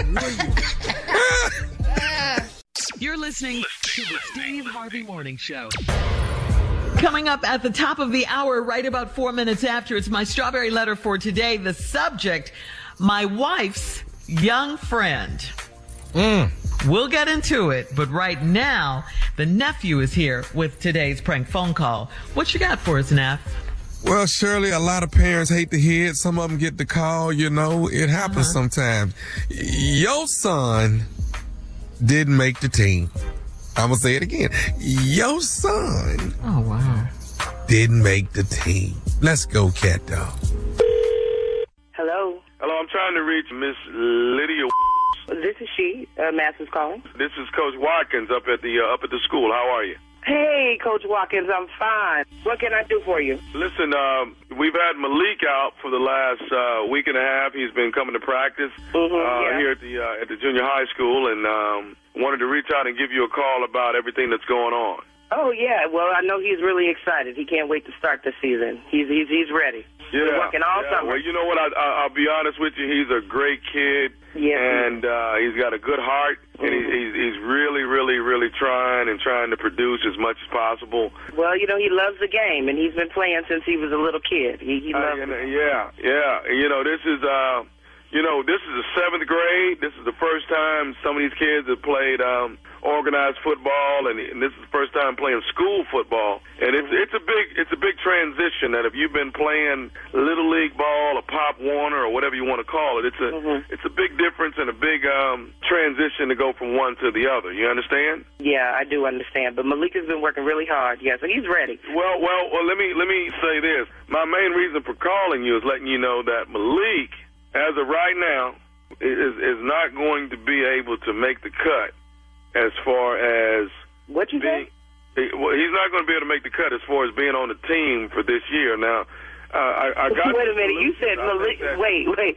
Williams. You're listening to the Steve Harvey Morning Show. Coming up at the top of the hour, right about 4 minutes after, it's my strawberry letter for today. The subject, my wife's young friend. We'll get into it, but right now, the nephew is here with today's prank phone call. What you got for us, Neff? Well, Shirley, a lot of parents hate to hear it. Some of them get the call, It happens sometimes. Your son didn't make the team. I'm going to say it again. Your son didn't make the team. Let's go, Cat Dog. Hello. Hello, I'm trying to reach Miss Lydia. This is she. Master's calling. This is Coach Watkins up at the school. How are you? Hey, Coach Watkins, I'm fine. What can I do for you? Listen, we've had Malik out for the last week and a half. He's been coming to practice here at the junior high school, and wanted to reach out and give you a call about everything that's going on. Oh, yeah. Well, I know he's really excited. He can't wait to start the season. He's ready. Yeah. We're working all summer. Well, you know what? I'll be honest with you. He's a great kid. Yeah. And he's got a good heart. And he's really, really, really trying to produce as much as possible. Well, you know, he loves the game, and he's been playing since he was a little kid. He loves it. Yeah. You know, this is the 7th grade. This is the first time some of these kids have played organized football, and this is the first time playing school football. And it's a big transition. That if you've been playing little league ball or Pop Warner or whatever you want to call it, it's a big difference and a big transition to go from one to the other. You understand? Yeah, I do understand. But Malik has been working really hard. Yeah, so he's ready. Well, let me say this. My main reason for calling you is letting you know that Malik, as of right now, is not going to be able to make the cut as far as what you think? Well, he's not going to be able to make the cut as far as being on the team for this year. Now, I got. Wait a minute. You said Malik. Wait.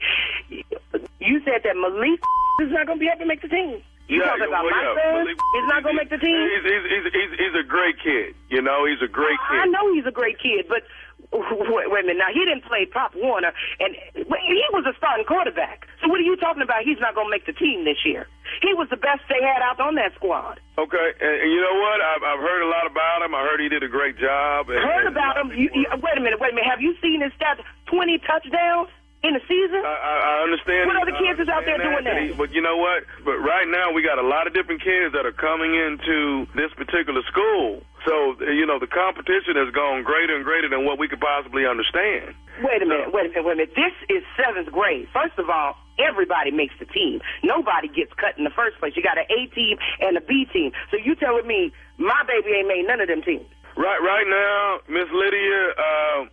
You said that Malik is not going to be able to make the team. You talking about my son? He's not going to make the team. He's a great kid. You know, he's a great kid. I know he's a great kid, but. Wait a minute. Now, he didn't play Pop Warner, and he was a starting quarterback. So what are you talking about? He's not going to make the team this year. He was the best they had out on that squad. Okay, and you know what? I've heard a lot about him. I heard he did a great job. Heard about him? Wait a minute. Have you seen his stats? 20 touchdowns in the season? I understand. What other kids is out there doing that? But you know what? But right now, we got a lot of different kids that are coming into this particular school. So, you know, the competition has gone greater and greater than what we could possibly understand. Wait a minute. This is 7th grade. First of all, everybody makes the team. Nobody gets cut in the first place. You got an A team and a B team. So you telling me my baby ain't made none of them teams? Right now, Miss Lydia,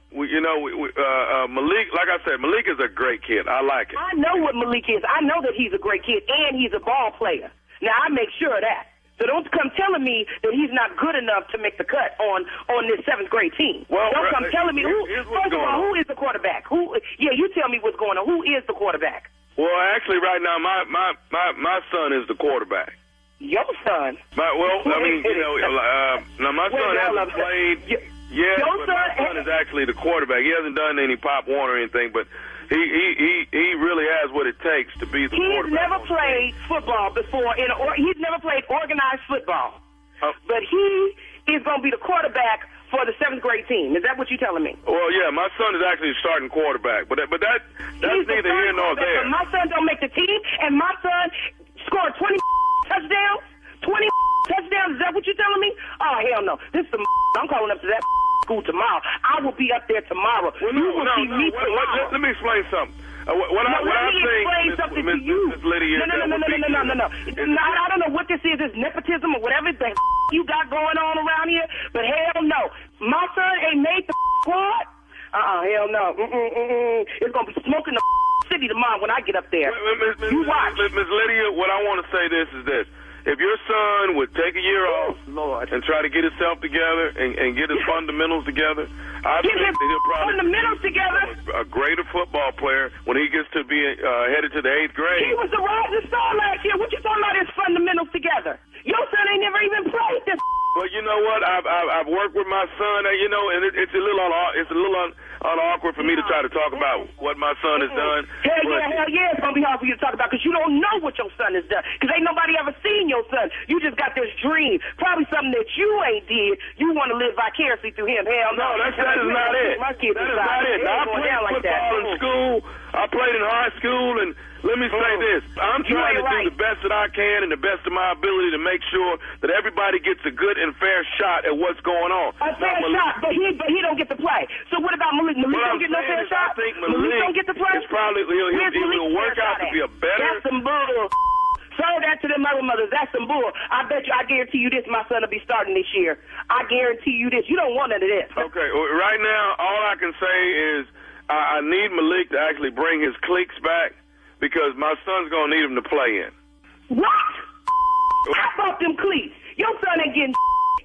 Malik, like I said, Malik is a great kid. I like it. I know what Malik is. I know that he's a great kid, and he's a ball player. Now, I make sure of that. So don't come telling me that he's not good enough to make the cut on this 7th grade team. Well, don't come telling me first of all, who is the quarterback? You tell me what's going on. Who is the quarterback? Well, actually, right now, my son is the quarterback. Your son? Now my son hasn't played. My son is actually the quarterback. He hasn't done any Pop Warner or anything, but he really has what it takes to be the quarterback. He's never played football before. He's never played organized football. But he is going to be the quarterback for the 7th grade team. Is that what you're telling me? Well, yeah, my son is actually the starting quarterback, but that's neither here nor there. But my son don't make the team, and my son scored 20 touchdowns. 20 touchdowns. Is that what you're telling me? Oh, hell no. This is I'm calling up to that school tomorrow. I will be up there tomorrow. Well, you will see me tomorrow. Let me explain something. What I'm saying, Miss Lydia. No. I don't know what this is. It's nepotism or whatever the you got going on around here. But hell no. My son ain't made the squad. Hell no. It's going to be smoking the city tomorrow when I get up there. You watch. Miss Lydia, what I want to say is this. If your son would take a year off and try to get himself together and get his fundamentals together, I think that he'll probably be a greater football player when he gets to be headed to the 8th grade. He was the rising star last year. What you talking about his fundamentals together? Your son ain't never even played this. Well, you know what? I've worked with my son, and it's a little awkward for me to try to talk about what my son has done. Hell yeah, it's going to be hard for you to talk about because you don't know what your son has done because ain't nobody ever seen your son. You just got this dream, probably something that you ain't did. You want to live vicariously through him. Hell no. That is not it. That is not it. Now, I played football in school. I played in high school, and let me say this. I'm trying to do the best that I can and the best of my ability to make sure that everybody gets a good and fair shot at what's going on. A fair shot, but he don't get to play. So what about Malik? Malik don't get no fair shot? I think Malik don't get to play? It's probably, he'll work out to be a better... That's some bull. Show that to them other mothers. That's some bull. I guarantee you this, my son will be starting this year. I guarantee you this. You don't want none of this. Okay, well, right now, all I can say is I need Malik to actually bring his cleats back because my son's going to need him to play in. What? How about them cleats? Your son ain't getting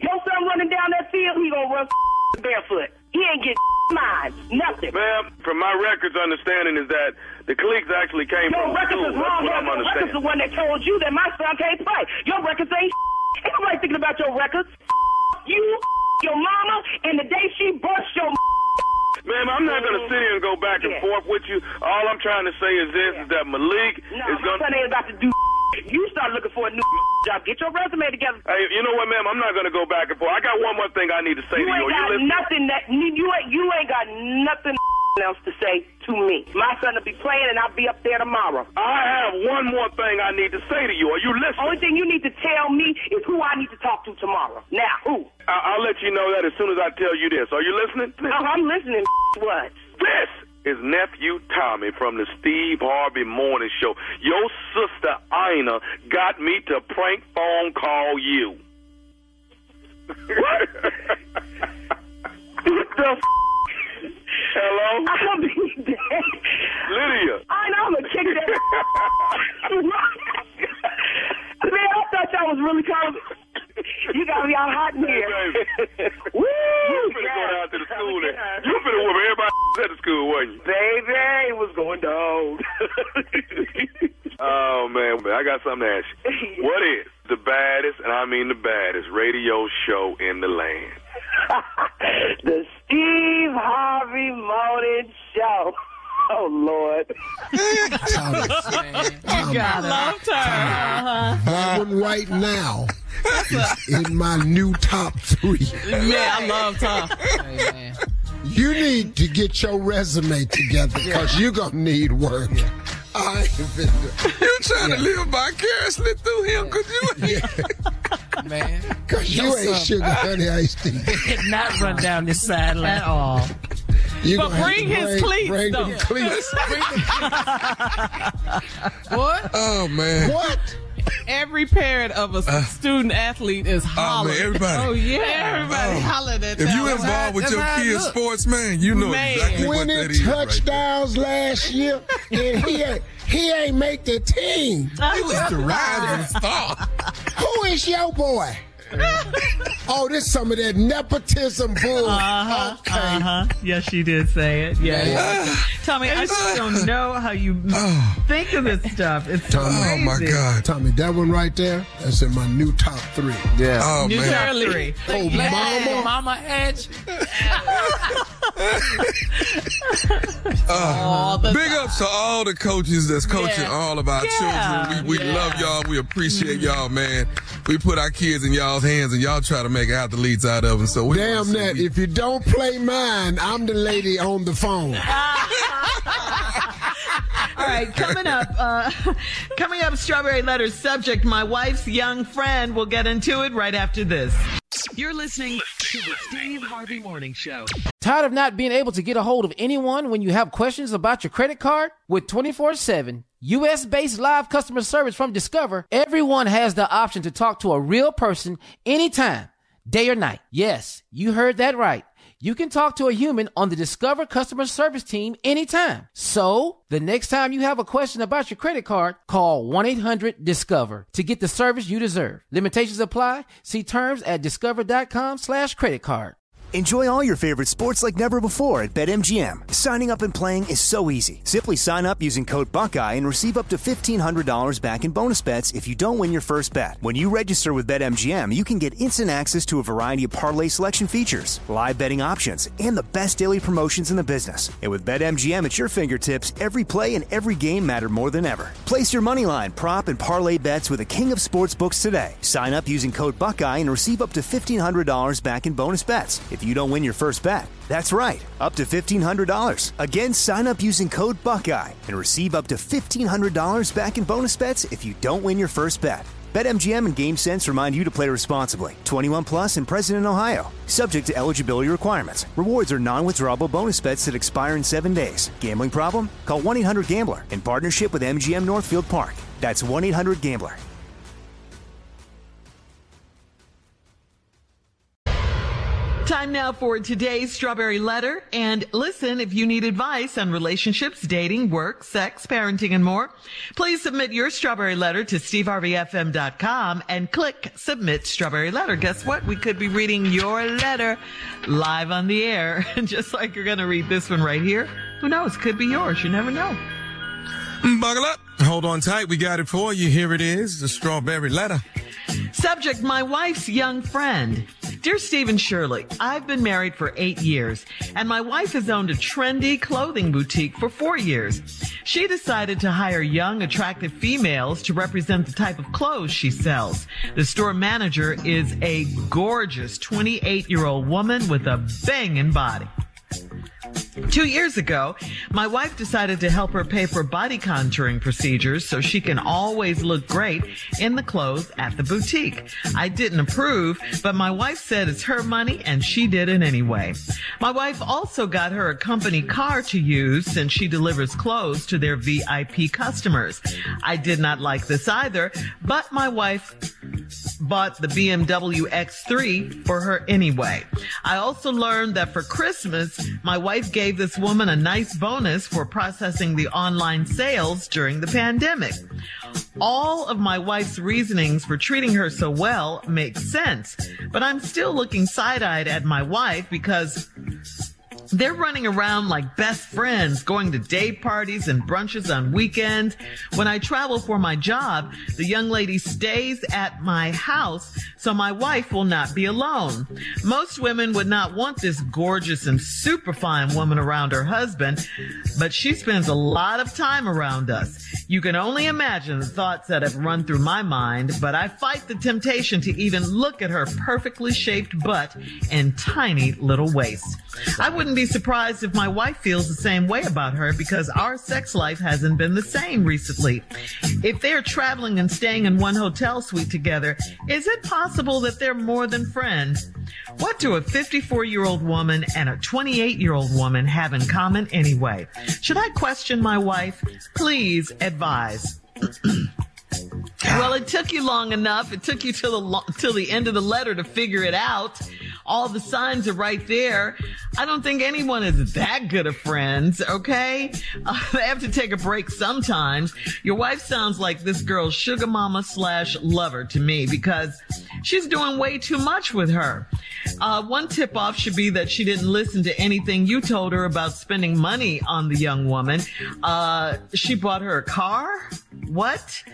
Your son running down that field, he gonna run barefoot. He ain't get mine, nothing. Ma'am, from my records understanding is that the cleats actually came from the school. That's what I'm understanding. Your records the one that told you that my son can't play. Your records ain't ain't nobody thinking about your records. You, your mama, and the day she burst your Ma'am, I'm not going to sit here and go back and forth with you. All I'm trying to say is this, is that Malik is going to... my son ain't about to do You start looking for a new job. Get your resume together. Hey, you know what, ma'am? I'm not going to go back and forth. I got one more thing I need to say to you. You ain't got nothing else to say to me. My son will be playing, and I'll be up there tomorrow. I have one more thing I need to say to you. Are you listening? Only thing you need to tell me is who I need to talk to tomorrow. Now, who? I'll let you know that as soon as I tell you this. Are you listening? I'm listening. What? This is Nephew Tommy from the Steve Harvey Morning Show. Your sister Ina got me to prank phone call you. What? What the Hello? I'll be dead. Lydia. I'm gonna kick that. Man, I thought y'all was really calling. You got me out hot in here. Woo! You finna go down to the school there. You finna whoop everybody at the school, wasn't you? Baby, it was going down. Oh, man, I got something to ask you. What is the baddest, and I mean the baddest, radio show in the land? The Steve Harvey Morning Show. Oh, Lord. Tommy, You got love time. That one right now is in my new top 3. Man, I love Tom. Hey, man. You need to get your resume together because you're going to need work. I ain't been You trying to live vicariously through him because you Man. Because you ain't sugar honey iced tea. Did not run down this sideline at all. But bring his cleats, bring though. them cleats. What? Oh, man. What? Every parent of a student athlete is hollering. man, everybody. Oh, yeah. Everybody hollering at If that. you involved with that's your how it kids' look. sports, man, you know exactly what Winning that is. touchdowns last year, and he ain't make the team. He was the rising star. Who is your boy? Oh, this some of that nepotism bull. Okay. Yes, she did say it. Yeah. Tommy, I just don't know how you think of this stuff. It's so Oh, my crazy. God. Tommy, that one right there, that's in my new top 3. Yeah. Oh, New man. Shirley. Oh, mama. Mama Edge. Big ups to all the coaches that's coaching all of our children. We love y'all. We appreciate y'all, man. We put our kids in y'all's hands, and y'all try to make athletes out of them. So we Damn that. If you don't play mine, I'm the lady on the phone. All right, coming up, Strawberry Letters subject, my wife's young friend. We'll get into it right after this. You're listening to the Steve Harvey Morning Show. Tired of not being able to get a hold of anyone when you have questions about your credit card? With 24/7 U.S.-based live customer service from Discover, everyone has the option to talk to a real person anytime, day or night. Yes, you heard that right. You can talk to a human on the Discover customer service team anytime. So, the next time you have a question about your credit card, call 1-800-DISCOVER to get the service you deserve. Limitations apply. See terms at discover.com/creditcard. Enjoy all your favorite sports like never before at BetMGM. Signing up and playing is so easy. Simply sign up using code Buckeye and receive up to $1,500 back in bonus bets if you don't win your first bet. When you register with BetMGM, you can get instant access to a variety of parlay selection features, live betting options, and the best daily promotions in the business. And with BetMGM at your fingertips, every play and every game matter more than ever. Place your moneyline, prop, and parlay bets with the king of sportsbooks today. Sign up using code Buckeye and receive up to $1,500 back in bonus bets if you don't win your first bet. That's right, up to $1,500. Again, sign up using code Buckeye and receive up to $1,500 back in bonus bets if you don't win your first bet. BetMGM and GameSense remind you to play responsibly. 21 plus and present in Ohio. Subject to eligibility requirements. Rewards are non-withdrawable bonus bets that expire in 7 days. Gambling problem? Call 1-800-GAMBLER in partnership with MGM Northfield Park. That's Time now for today's Strawberry Letter. And listen, if you need advice on relationships, dating, work, sex, parenting, and more, please submit your Strawberry Letter to steveharveyfm.com and click Submit Strawberry Letter. Guess what? We could be reading your letter live on the air, just like you're going to read this one right here. Who knows? Could be yours. You never know. Buckle up. Hold on tight. We got it for you. Here it is, the Strawberry Letter. Subject, my wife's young friend. Dear Steve and Shirley, I've been married for 8 years, and my wife has owned a trendy clothing boutique for 4 years. She decided to hire young, attractive females to represent the type of clothes she sells. The store manager is a gorgeous 28-year-old woman with a banging body. 2 years ago, my wife decided to help her pay for body contouring procedures so she can always look great in the clothes at the boutique. I didn't approve, but my wife said it's her money and she did it anyway. My wife also got her a company car to use since she delivers clothes to their VIP customers. I did not like this either, but my wife bought the BMW X3 for her anyway. I also learned that for Christmas, my wife gave this woman a nice bonus for processing the online sales during the pandemic. All of my wife's reasonings for treating her so well make sense, but I'm still looking side-eyed at my wife because they're running around like best friends, going to day parties and brunches on weekends. When I travel for my job, the young lady stays at my house so my wife will not be alone. Most women would not want this gorgeous and super fine woman around her husband, but she spends a lot of time around us. You can only imagine the thoughts that have run through my mind, but I fight the temptation to even look at her perfectly shaped butt and tiny little waist. I wouldn't be surprised if my wife feels the same way about her because our sex life hasn't been the same recently. If they're traveling and staying in one hotel suite together, is it possible that they're more than friends? What do a 54-year-old woman and a 28-year-old woman have in common anyway? Should I question my wife? Please advise. Well, it took you long enough. It took you till the end of the letter to figure it out. All the signs are right there. I don't think anyone is that good of friends, okay? They have to take a break sometimes. Your wife sounds like this girl's sugar mama / lover to me because she's doing way too much with her. One tip-off should be that she didn't listen to anything you told her about spending money on the young woman. She bought her a car? What?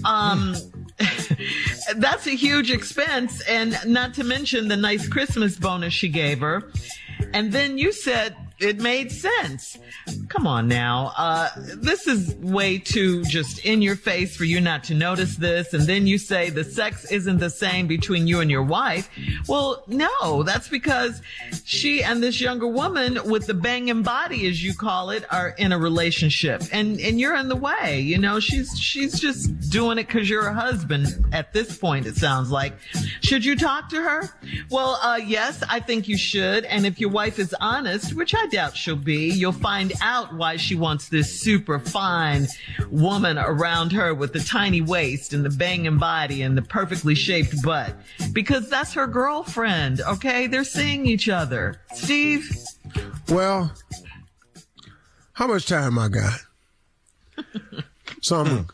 That's a huge expense, and not to mention the nice Christmas bonus she gave her. And then you said it made sense. Come on now. This is way too just in your face for you not to notice this. And then you say the sex isn't the same between you and your wife. Well, no, that's because she and this younger woman with the banging body, as you call it, are in a relationship. And you're in the way. You know, she's just doing it because you're her husband at this point, it sounds like. Should you talk to her? Well, yes, I think you should. And if your wife is honest, which I doubt she'll be, you'll find out why she wants this super fine woman around her with the tiny waist and the banging body and the perfectly shaped butt. Because that's her girlfriend, okay? They're seeing each other. Steve? Well, how much time I got? So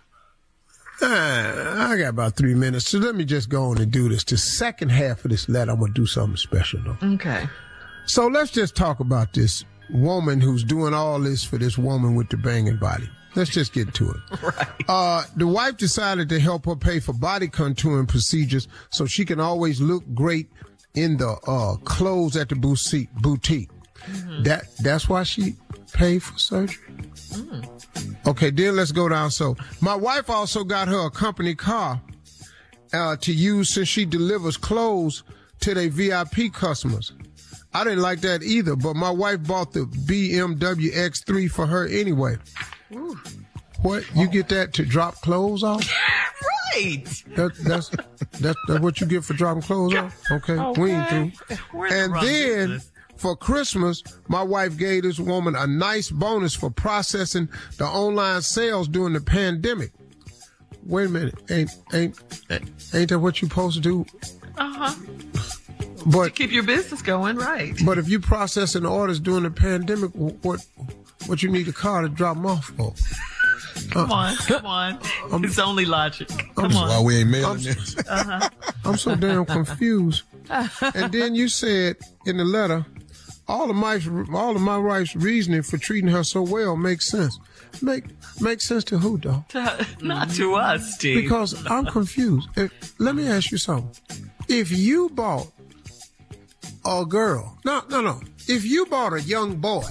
I got about 3 minutes. So let me just go on and do this. The second half of this letter, I'm going to do something special, though. Okay. So let's just talk about this woman who's doing all this for this woman with the banging body. Let's just get to it. Right. The wife decided to help her pay for body contouring procedures so she can always look great in the clothes at the boutique. Mm-hmm. That's why she paid for surgery? Mm. Okay, then let's go down. So my wife also got her a company car to use since she delivers clothes to their VIP customers. I didn't like that either, but my wife bought the BMW X3 for her anyway. Ooh. What? You get that to drop clothes off? Right. That's what you get for dropping clothes off? Okay. We ain't through. And then for Christmas, my wife gave this woman a nice bonus for processing the online sales during the pandemic. Wait a minute. Ain't that what you supposed to do? Uh-huh. to keep your business going, right? But if you processing orders during the pandemic, what you need a car to drop them off for? Come on. It's only logic. Come on. Why we ain't mailing this? I'm so damn confused. And then you said in the letter, all of my wife's reasoning for treating her so well makes sense. Make sense to who, dog? Not to us, Steve. Because I'm confused. Let me ask you something. If you bought a girl, no. If you bought a young boy,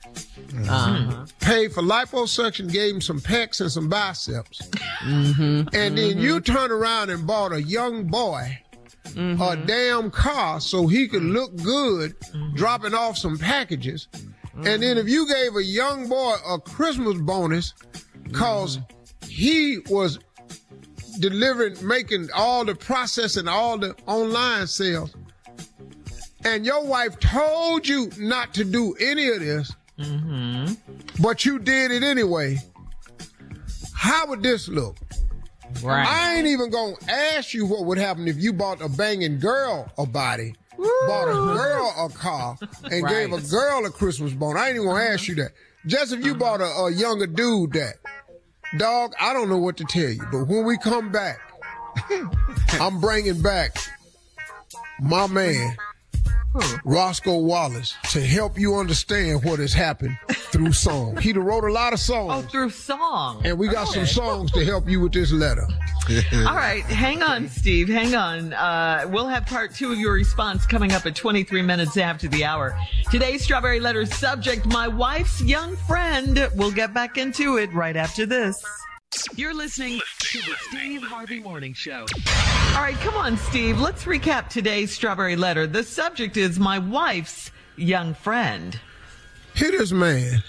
paid for liposuction, gave him some pecs and some biceps, and then you turn around and bought a young boy a damn car so he could look good dropping off some packages, and then if you gave a young boy a Christmas bonus cause he was making all the processing, all the online sales, and your wife told you not to do any of this, but you did it anyway, how would this look? Right. I ain't even gonna ask you what would happen if you bought a banging girl a body, bought a girl a car, and gave a girl a Christmas bonus. I ain't even gonna ask you that. Just if you bought a younger dude that. Dog, I don't know what to tell you, but when we come back, I'm bringing back my man, Roscoe Wallace, to help you understand what has happened through song. He wrote a lot of songs. Oh, through song. And we got some songs to help you with this letter. All right, hang on, Steve. Hang on. We'll have part 2 of your response coming up at 23 minutes after the hour. Today's Strawberry Letter subject, my wife's young friend. We'll get back into it right after this. You're listening to the Steve Harvey Morning Show. All right, come on, Steve. Let's recap today's Strawberry Letter. The subject is my wife's young friend. Here this man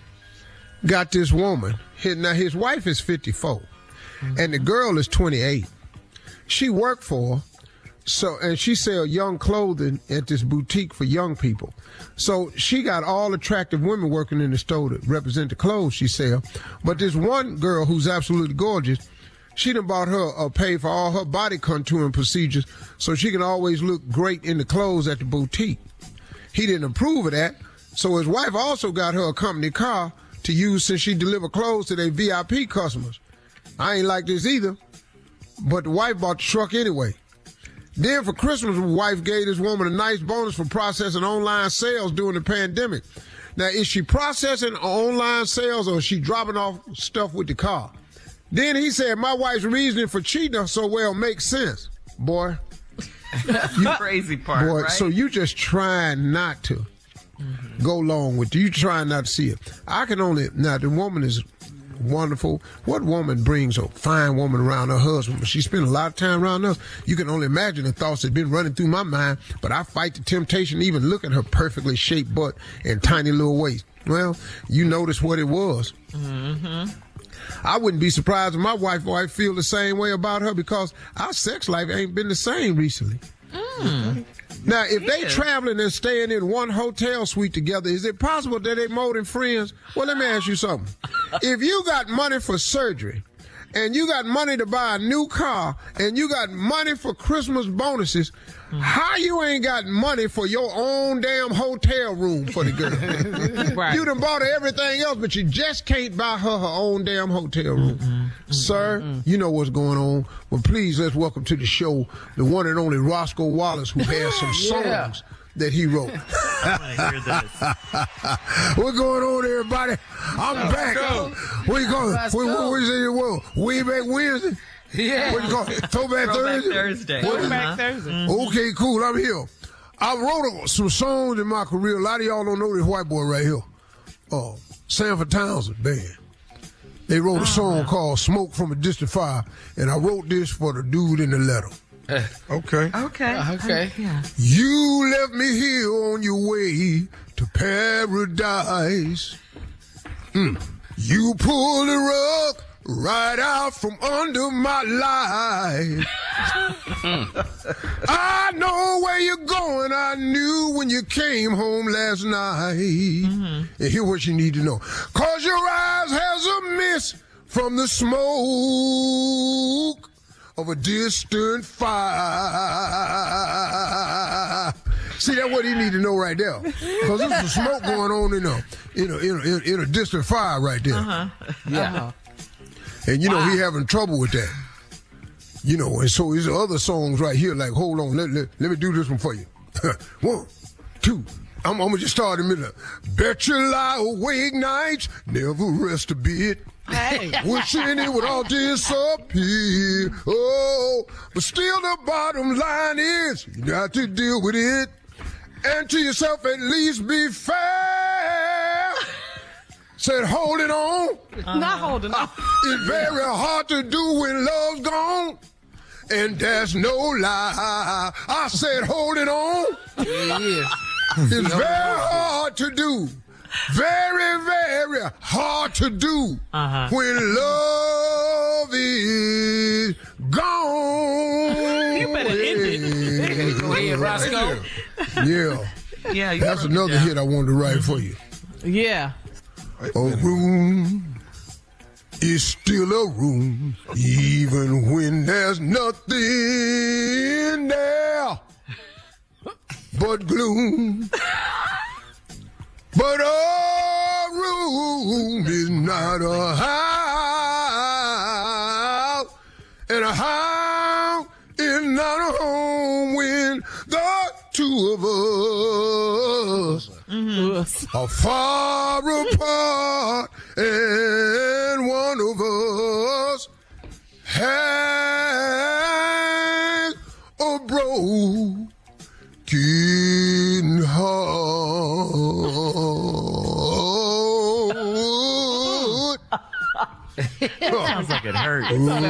got this woman. Now, his wife is 54, and the girl is 28. She worked for her, and she sell young clothing at this boutique for young people. So she got all attractive women working in the store to represent the clothes she sell. But this one girl who's absolutely gorgeous, she done bought her paid for all her body contouring procedures so she can always look great in the clothes at the boutique. He didn't approve of that, so his wife also got her a company car to use since she deliver clothes to their VIP customers. I ain't like this either, but the wife bought the truck anyway. Then for Christmas, the wife gave this woman a nice bonus for processing online sales during the pandemic. Now, is she processing online sales or is she dropping off stuff with the car? Then he said, my wife's reasoning for cheating her so well makes sense. Boy. The crazy part, boy, right? So you just trying not to go along with it. You trying not to see it. Now the woman is wonderful. What woman brings a fine woman around her husband? She spent a lot of time around us. You can only imagine the thoughts that been running through my mind, but I fight the temptation to even look at her perfectly shaped butt and tiny little waist. Well, you notice what it was. I wouldn't be surprised if my wife feel the same way about her because our sex life ain't been the same recently. Now, if they traveling and staying in one hotel suite together, is it possible that they more than friends? Well, let me ask you something. If you got money for surgery, and you got money to buy a new car, and you got money for Christmas bonuses, how you ain't got money for your own damn hotel room for the girl? Right. You done bought her everything else, but you just can't buy her own damn hotel room. Sir, you know what's going on. Well, please, let's welcome to the show the one and only Roscoe Wallace, who has some songs that he wrote. What's going on, everybody? I'm back. Where you going? Where's in your world? Way back Wednesday? Yeah. What you call it? Throwback Thursday? Throwback Thursday. Okay, cool. I'm here. I wrote some songs in my career. A lot of y'all don't know this white boy right here. Sanford Townsend Band. They wrote a song called Smoke from a Distant Fire, and I wrote this for the dude in the letter. Okay. You left me here on your way to paradise. You pulled the rug right out from under my life. I know where you're going. I knew when you came home last night. And here's what you need to know. 'Cause your eyes has a mist from the smoke of a distant fire. See, that's what he need to know right there. Because there's some smoke going on in a distant fire right there. Yeah. And, you know, he having trouble with that. You know, and so his other songs right here, like, hold on, let me do this one for you. 1, 2. I'm going to just start in the middle. Bet you lie awake nights, never rest a bit. Hey. Wishing it would all disappear. Oh, but still the bottom line is you got to deal with it. And to yourself at least be fair. Said holding on. Not holding on. It's very hard to do when love's gone. And there's no lie. I said holding on. Yeah. It's very hard to do. Very, very hard to do when love is gone. You better end it. Go ahead, Roscoe. Yeah. That's another hit I wanted to write for you. Yeah. A room is still a room, even when there's nothing there but gloom. But a room is not a house, and a house is not a home when the two of us are far apart, and one of us has a broken heart. Sounds like it hurt.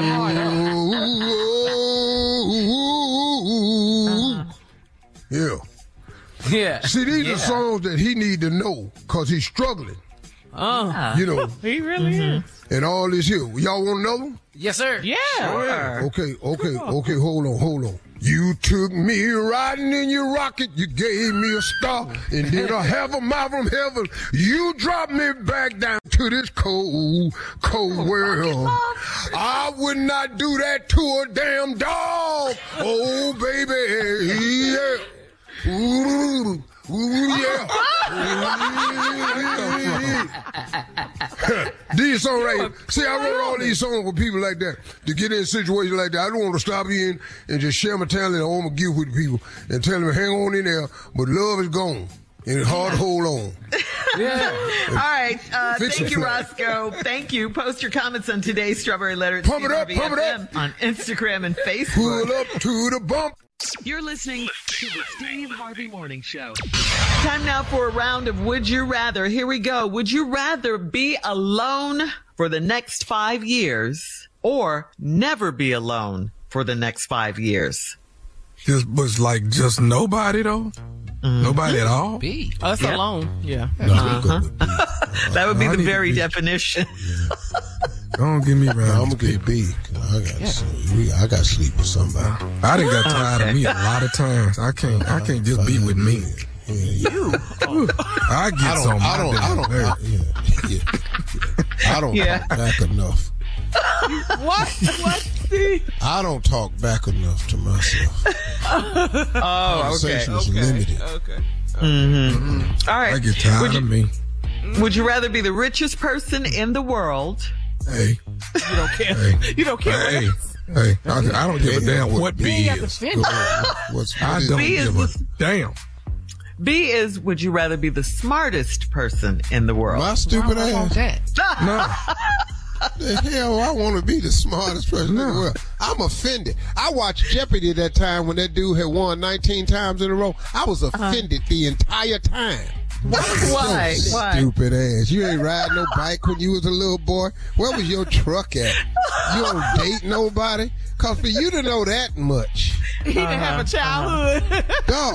Yeah. See, these are songs that he need to know because he's struggling. You know. He really is. And all this here. Y'all want another one? Yes, sir. Yeah. Sure. Okay, hold on. You took me riding in your rocket, you gave me a star, and then a half a mile from heaven, you dropped me back down to this cold, cold world. I would not do that to a damn dog. Oh, baby, yeah. Ooh, yeah. These songs right. See, I wrote all these songs for people like that to get in a situation like that. I don't want to stop in and just share my talent or my gift with people and tell them hang on in there, but love is gone. And it's hard to hold on. Yeah. All right. Thank you, Roscoe. Thank you. Post your comments on today's Strawberry Letter. Pump it up. On Instagram and Facebook. Pull up to the bump. You're listening to the Steve Harvey Morning Show. Time now for a round of Would You Rather. Here we go. Would you rather be alone for the next 5 years or never be alone for the next 5 years? Just was like just nobody though? Nobody at all? Be. Us alone. Yeah. That would be the very definition. Don't give me round. I'm gonna get B. I got to sleep with somebody. I done got tired of me a lot of times. I can't just be with me. I get so I don't talk back enough. What, Steve? I don't talk back enough to myself. Conversation is limited. Okay. All right. I get tired of me. Would you rather be the richest person in the world? Hey. You don't care. You don't care. Hey. I don't give a damn what B is. I don't give a damn. B is, would you rather be the smartest person in the world? My stupid ass. No. The hell, I want to be the smartest person in the world. I'm offended. I watched Jeopardy that time when that dude had won 19 times in a row. I was offended the entire time. Why? Stupid ass. You ain't ride no bike when you was a little boy. Where was your truck at? You don't date nobody? Because for you to know that much. He didn't have a childhood. Dog.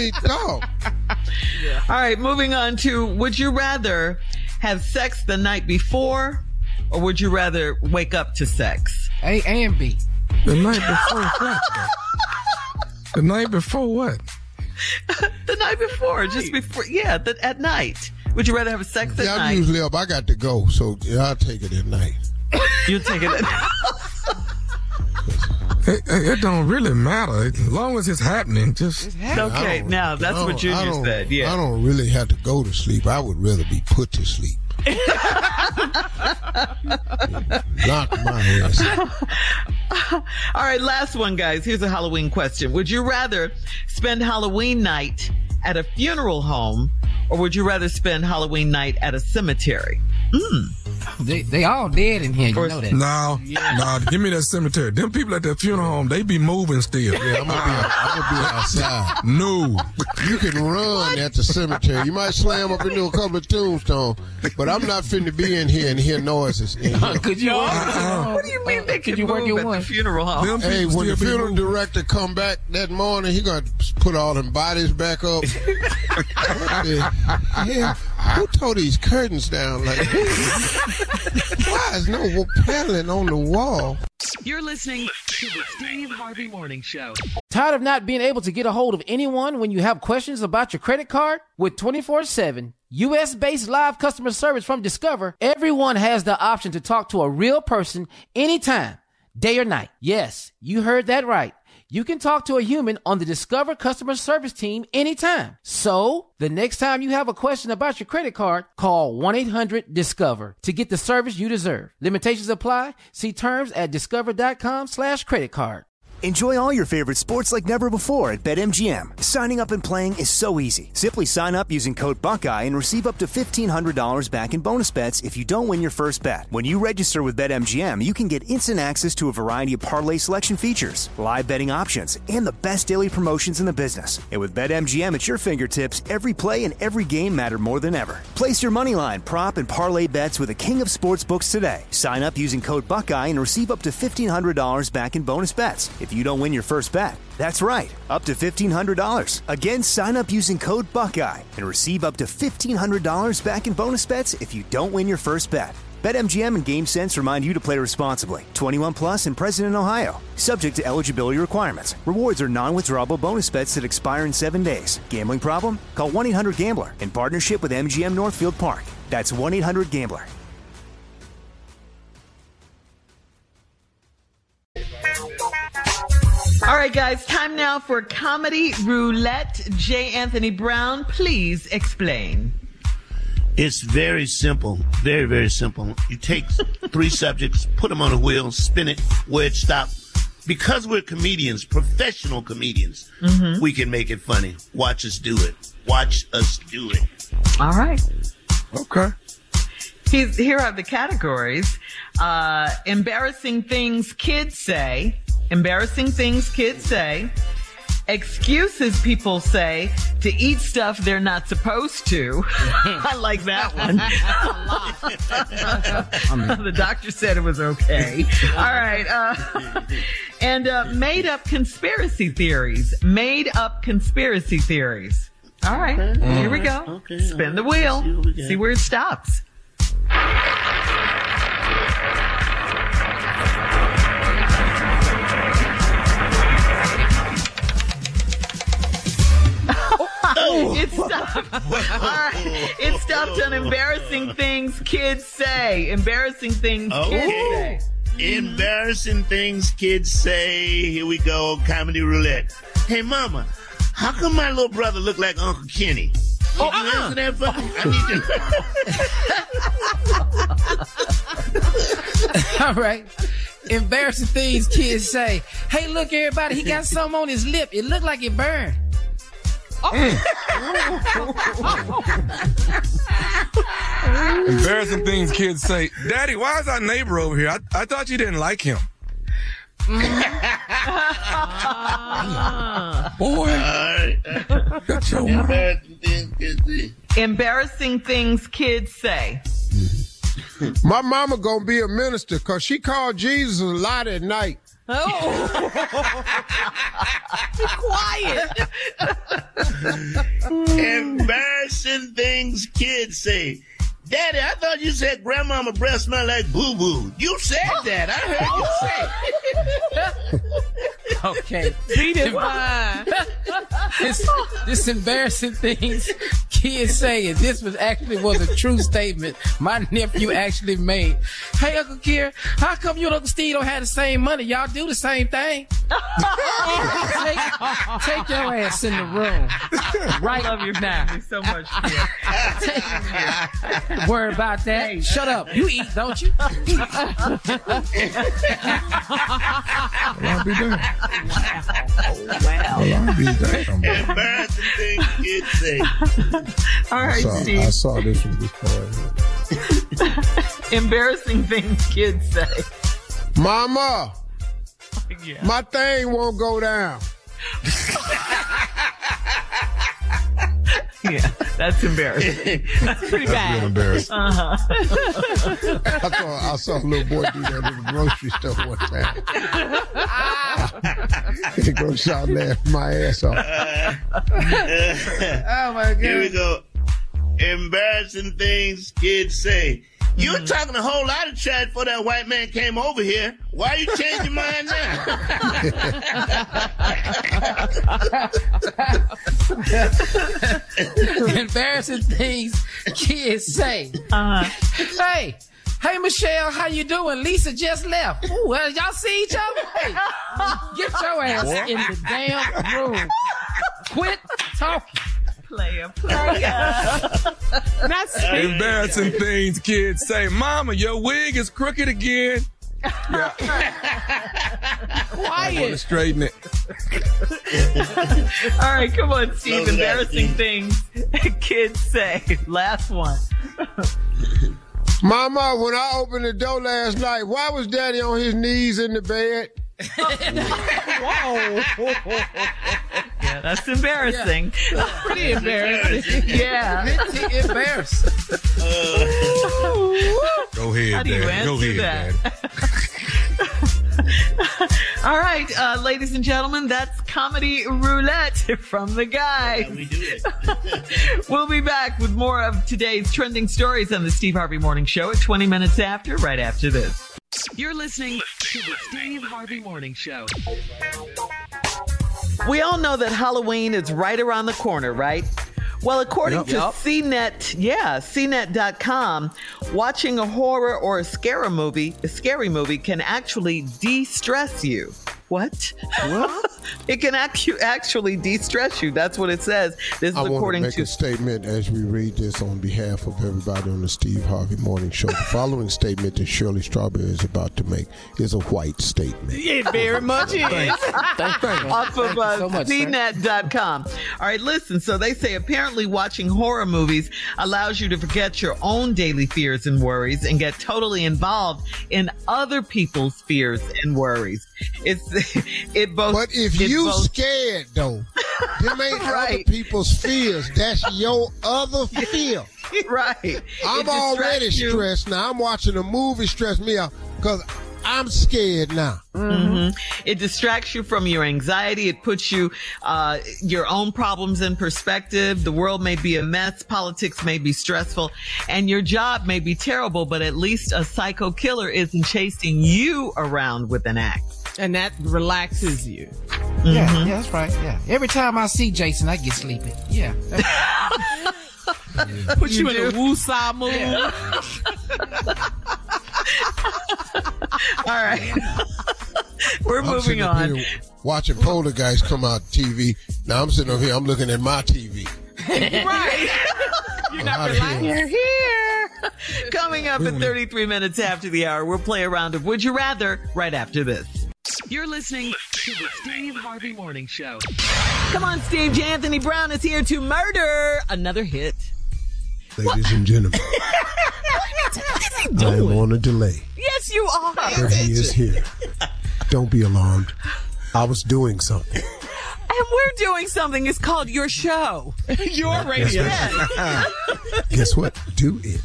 Yeah. All right, moving on to, would you rather have sex the night before or would you rather wake up to sex? A and B. The night before what? The night before what? The night before, just before, at night. Would you rather have sex at night? I'm usually up. I got to go, so I'll take it at night. You'll take it at night. It don't really matter as long as it's happening. Just okay. Now that's what Junior said. Yeah, I don't really have to go to sleep. I would rather be put to sleep. Knock my ass. All right, last one, guys. Here's a Halloween question. Would you rather spend Halloween night at a funeral home, or would you rather spend Halloween night at a cemetery? They all dead in here, you know that. No, give me that cemetery. Them people at that funeral home, they be moving still. Yeah, I'm gonna be outside. No. You can run at the cemetery. You might slam up into a couple of tombstones, but I'm not finna be in here and hear noises. Could you? What do you mean they could you work at the funeral home? Hey, when the funeral director come back that morning, he gonna put all them bodies back up. Who tore these curtains down like this? Why is no paneling on the wall? You're listening to the Steve Harvey Morning Show. Tired of not being able to get a hold of anyone when you have questions about your credit card? With 24/7 U.S.-based live customer service from Discover, everyone has the option to talk to a real person anytime, day or night. Yes, you heard that right. You can talk to a human on the Discover customer service team anytime. So, the next time you have a question about your credit card, call 1-800-DISCOVER to get the service you deserve. Limitations apply. See terms at discover.com/creditcard. Enjoy all your favorite sports like never before at BetMGM. Signing up and playing is so easy. Simply sign up using code Buckeye and receive up to $1,500 back in bonus bets if you don't win your first bet. When you register with BetMGM, you can get instant access to a variety of parlay selection features, live betting options, and the best daily promotions in the business. And with BetMGM at your fingertips, every play and every game matter more than ever. Place your moneyline, prop, and parlay bets with the king of sportsbooks today. Sign up using code Buckeye and receive up to $1,500 back in bonus bets if you don't win your first bet. That's right, up to $1,500. Again, sign up using code Buckeye and receive up to $1,500 back in bonus bets if you don't win your first bet. BetMGM and GameSense remind you to play responsibly. 21 plus and present in Ohio. Subject to eligibility requirements. Rewards are non-withdrawable bonus bets that expire in 7 days. Gambling problem? Call 1-800-GAMBLER in partnership with MGM Northfield Park. That's 1-800-GAMBLER. All right, guys, time now for Comedy Roulette. J. Anthony Brown, please explain. It's very simple. Very, very simple. You take 3 subjects, put them on a wheel, spin it, where it stops. Because we're comedians, professional comedians, we can make it funny. Watch us do it. Watch us do it. All right. Okay. Here are the categories. Embarrassing things kids say. Embarrassing things kids say. Excuses people say to eat stuff they're not supposed to. I like that one. The doctor said it was okay. All right. And made up conspiracy theories. Made up conspiracy theories. All right. Here we go. Okay, spin the wheel. See where it stops. It stopped. All right. It stopped on embarrassing things kids say. Embarrassing things kids say. Embarrassing things kids say. Here we go. Comedy Roulette. Hey, Mama, how come my little brother look like Uncle Kenny? Can you answer that for me? I need to. All right. Embarrassing things kids say. Hey, look, everybody, he got something on his lip. It looked like it burned. Embarrassing things kids say. Daddy, why is our neighbor over here? I thought you didn't like him. Boy. Got your Embarrassing things kids say. My mama gonna be a minister because she called Jesus a lot at night. Oh. Be quiet. Embarrassing things kids say. Daddy, I thought you said grandmama breath smell like boo-boo. You said that. I heard you say Okay. This embarrassing things Kids saying this was a true statement my nephew actually made. Hey, Uncle Kier, how come you and Uncle Steve don't have the same money? Y'all do the same thing. Take your ass in the room. Right. I love your family so much, Kier. Worry about that. Hey, shut up. You eat, don't you? I'll be there. I'll be there. Embarrassing things kids say. All right, Steve. I saw this one before. Embarrassing things kids say. Mama, my thing won't go down. Yeah, that's embarrassing. That's pretty bad. Real embarrassing. I saw a little boy do that in the grocery store one time. The grocery store laughed my ass off. Oh my God. Here we go. Embarrassing things kids say. You were talking a whole lot of trash before that white man came over here. Why are you changing your mind now? Embarrassing things kids say. Hey, Michelle, how you doing? Lisa just left. Ooh, well, y'all see each other? Hey, get your ass in the damn room. Quit talking. Player. Embarrassing things kids say. Mama, your wig is crooked again. Yeah. I want to straighten it. All right, come on, Steve. Embarrassing things kids say. Last one. Mama, when I opened the door last night, why was Daddy on his knees in the bed? Whoa. Yeah, that's embarrassing. Yeah. Pretty embarrassing. Yeah. Pretty embarrassing. Go ahead, How do you Dad. Go answer ahead, that? All right, ladies and gentlemen, that's Comedy Roulette from the guy. Yeah, we do it. We'll be back with more of today's trending stories on the Steve Harvey Morning Show at 20 minutes after, right after this. You're listening to the Steve Harvey Morning Show. We all know that Halloween is right around the corner, right? Well, according to CNET, CNET.com, watching a horror or a scary movie can actually de-stress you. What? It can actually de-stress you. That's what it says. This is according to a statement as we read this on behalf of everybody on the Steve Harvey Morning Show. The following statement that Shirley Strawberry is about to make is a white statement. It very much is. Off of CNET.com. All right, listen. So they say apparently watching horror movies allows you to forget your own daily fears and worries and get totally involved in other people's fears and worries. But if you scared though, them ain't other people's fears. That's your other fear. Right. I'm already stressed now. I'm watching a movie stress me out because I'm scared now. Mm-hmm. It distracts you from your anxiety. It puts you, your own problems in perspective. The world may be a mess. Politics may be stressful and your job may be terrible, but at least a psycho killer isn't chasing you around with an axe. And that relaxes you. Mm-hmm. Yeah, that's right. Yeah. Every time I see Jason, I get sleepy. Yeah. Put you in a woo-saw mood. Yeah. All right. We're moving on. Watching Poltergeist come out TV. Now I'm sitting over here. I'm looking at my TV. Right. You're not relaxing. You're here. Coming up at 33 minutes after the hour, we'll play a round of Would You Rather right after this. You're listening to the Steve Harvey Morning Show. Come on, Steve. J. Anthony Brown is here to murder another hit. Ladies and gentlemen, I am on a delay. Yes, you are. But he is here. Don't be alarmed. I was doing something. And we're doing something. It's called your show. Your radio. Guess what? Do it.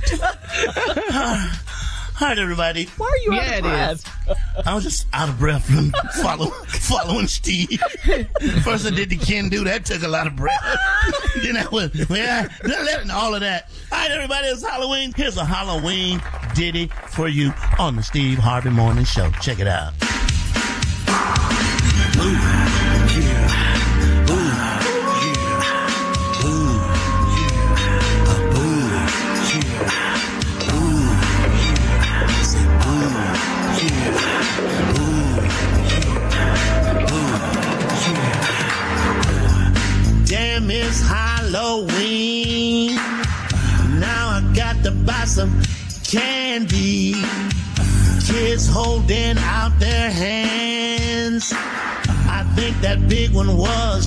All right, everybody. Why are you out of breath? I was just out of breath from following Steve. First I did the can do. That took a lot of breath. Then I went, all of that. All right, everybody, it's Halloween. Here's a Halloween ditty for you on the Steve Harvey Morning Show. Check it out. Ooh, yeah. Ooh, yeah. Ooh, yeah. Halloween. Now I got to buy some candy. Kids holding out their hands. I think that big one was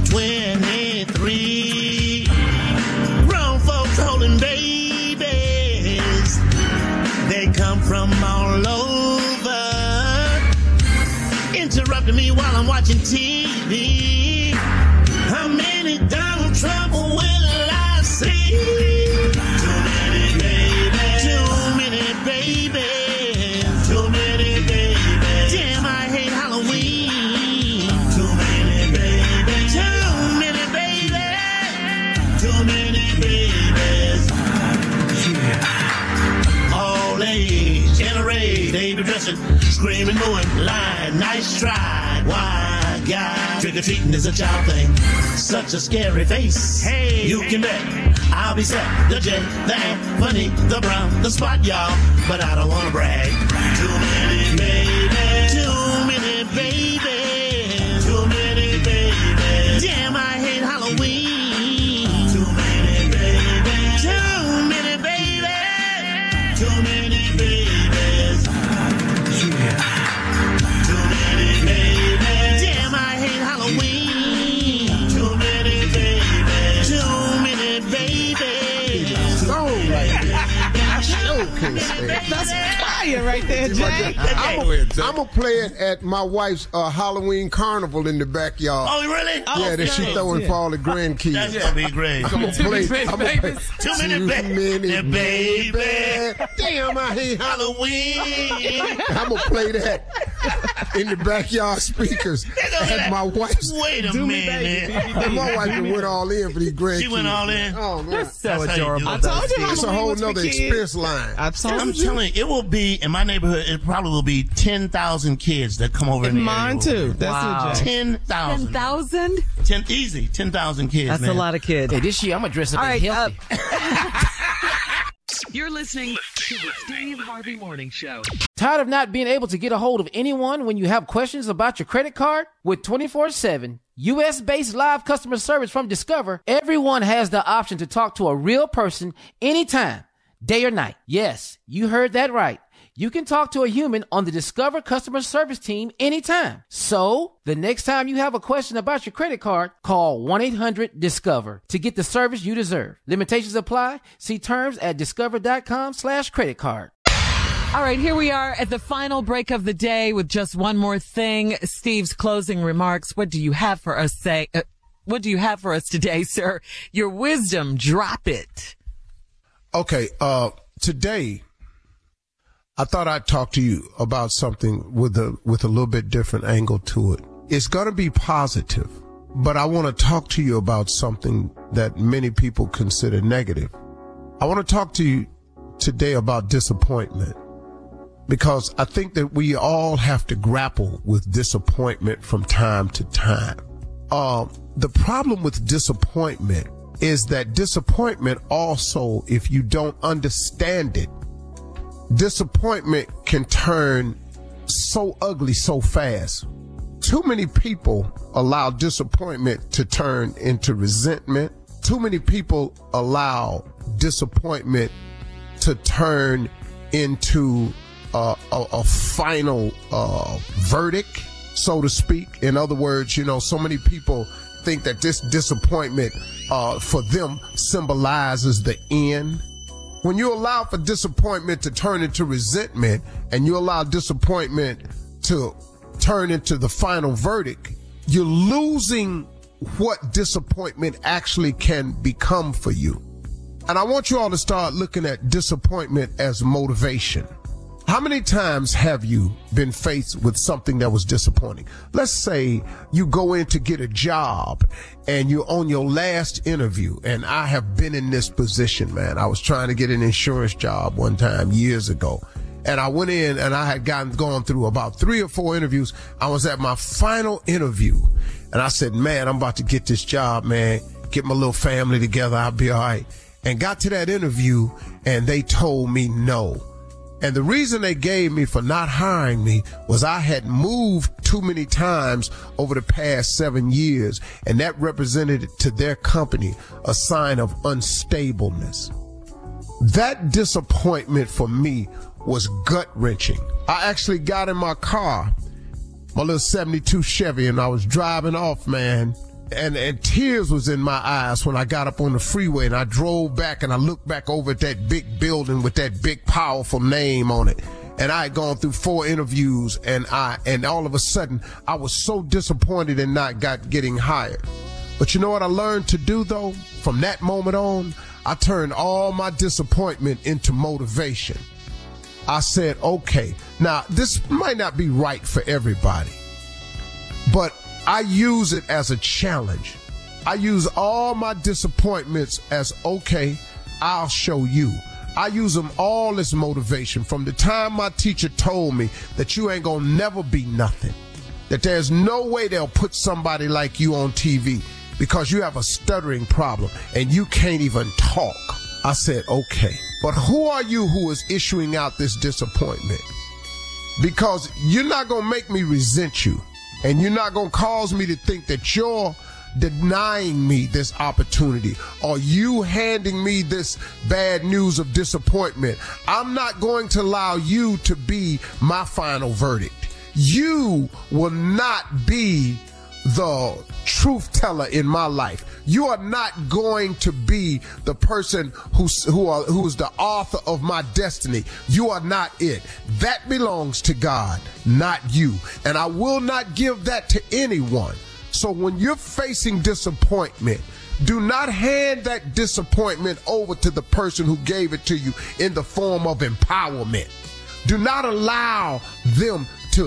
23. Grown folks holding babies. They come from all over. Interrupting me while I'm watching TV. How many Donald Trump will I see? Too many babies. Too many babies. Too many babies. Damn, I hate Halloween. Too many babies. Too many babies. Too many babies. All age, generate, baby dressing, screaming, booing, lying, nice try. Why, God, trick-or-treating is a child thing. Such a scary face. Hey, you can bet I'll be set. The J, the A, funny, the brown, the spot, y'all. But I don't want to brag. Too many babies. Too many babies. Too many babies. Damn, I hate Halloween. Too many babies. Too many babies. Too many babies. Too many babies. Damn, I hate Halloween. Too many babies. Too many babies. Song like that. I sure can't stand it. That's fire right there, Jay. I'm gonna play it at my wife's Halloween carnival in the backyard. Oh, really? Yeah, that she throwing for all the grandkids. That's gonna be great. I'm gonna play. Too many babies. Damn, I hate Halloween. I'm gonna play that in the backyard speakers at my wife's. Wait a minute. My wife went all in for these grandkids. She went all in. Oh, man. So adorable. I told you it's a whole nother expense line. I'm telling you, it will be in my neighborhood. It probably will be 10,000 kids that come over in the mine too. That's Jay. 10,000. 10,000? 10 easy. 10,000 kids. That's man. a lot of kids. Hey, this year I'm gonna dress up All as right, healthy. You're listening to the Steve Harvey Morning Show. Tired of not being able to get a hold of anyone when you have questions about your credit card? With 24/7 U.S.-based live customer service from Discover, everyone has the option to talk to a real person anytime, day or night. Yes, you heard that right. You can talk to a human on the Discover customer service team anytime. So, the next time you have a question about your credit card, call 1-800-DISCOVER to get the service you deserve. Limitations apply. See terms at discover.com/creditcard. All right, here we are at the final break of the day with just one more thing. Steve's closing remarks. What do you have for us what do you have for us today, sir? Your wisdom, drop it. Okay, today I thought I'd talk to you about something with a little bit different angle to it. It's going to be positive, but I want to talk to you about something that many people consider negative. I want to talk to you today about disappointment, because I think that we all have to grapple with disappointment from time to time. The problem with disappointment is that disappointment also, if you don't understand it, disappointment can turn so ugly so fast. Too many people allow disappointment to turn into resentment. Too many people allow disappointment to turn into a final verdict, so to speak. In other words, so many people think that this disappointment for them symbolizes the end. When you allow for disappointment to turn into resentment, and you allow disappointment to turn into the final verdict, you're losing what disappointment actually can become for you. And I want you all to start looking at disappointment as motivation. How many times have you been faced with something that was disappointing? Let's say you go in to get a job and you're on your last interview, and I have been in this position, man. I was trying to get an insurance job one time years ago, and I went in and I had gone through about 3 or 4 interviews. I was at my final interview, and I said, man, I'm about to get this job, man. Get my little family together. I'll be all right. And got to that interview, and they told me no. And the reason they gave me for not hiring me was I had moved too many times over the past 7 years, and that represented to their company a sign of unstableness. That disappointment for me was gut-wrenching. I actually got in my car, my little 72 Chevy, and I was driving off, man. And tears was in my eyes when I got up on the freeway and I drove back and I looked back over at that big building with that big powerful name on it. And I had gone through 4 interviews and all of a sudden I was so disappointed in not getting hired. But you know what I learned to do though? From that moment on, I turned all my disappointment into motivation. I said, okay, now this might not be right for everybody, but I use it as a challenge. I use all my disappointments as, okay, I'll show you. I use them all as motivation. From the time my teacher told me that you ain't gonna never be nothing, that there's no way they'll put somebody like you on TV because you have a stuttering problem and you can't even talk. I said, okay, but who are you who is issuing out this disappointment? Because you're not gonna make me resent you. And you're not going to cause me to think that you're denying me this opportunity or you handing me this bad news of disappointment. I'm not going to allow you to be my final verdict. You will not be the truth teller in my life. You are not going to be the person who is the author of my destiny. You are not it. That belongs to God, not you. And I will not give that to anyone. So when you're facing disappointment, do not hand that disappointment over to the person who gave it to you in the form of empowerment. Do not allow them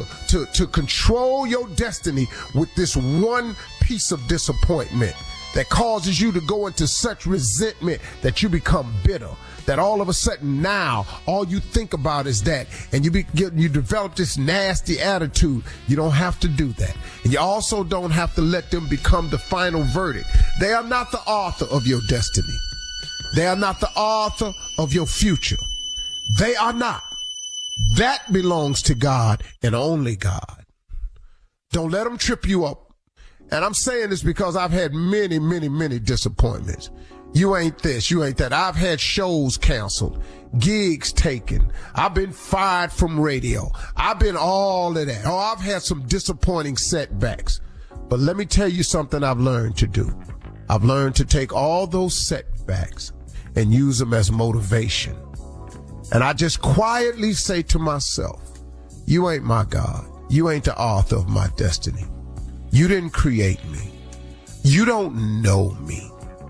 to control your destiny with this one piece of disappointment that causes you to go into such resentment that you become bitter, that all of a sudden now all you think about is that, and you develop this nasty attitude. You don't have to do that. And you also don't have to let them become the final verdict. They are not the author of your destiny. They are not the author of your future. They are not. That belongs to God and only God. Don't let them trip you up. And I'm saying this because I've had many, many, many disappointments. You ain't this, you ain't that. I've had shows canceled, gigs taken. I've been fired from radio. I've been all of that. Oh, I've had some disappointing setbacks. But let me tell you something I've learned to do. I've learned to take all those setbacks and use them as motivation. And I just quietly say to myself, you ain't my God. You ain't the author of my destiny. You didn't create me. You don't know me.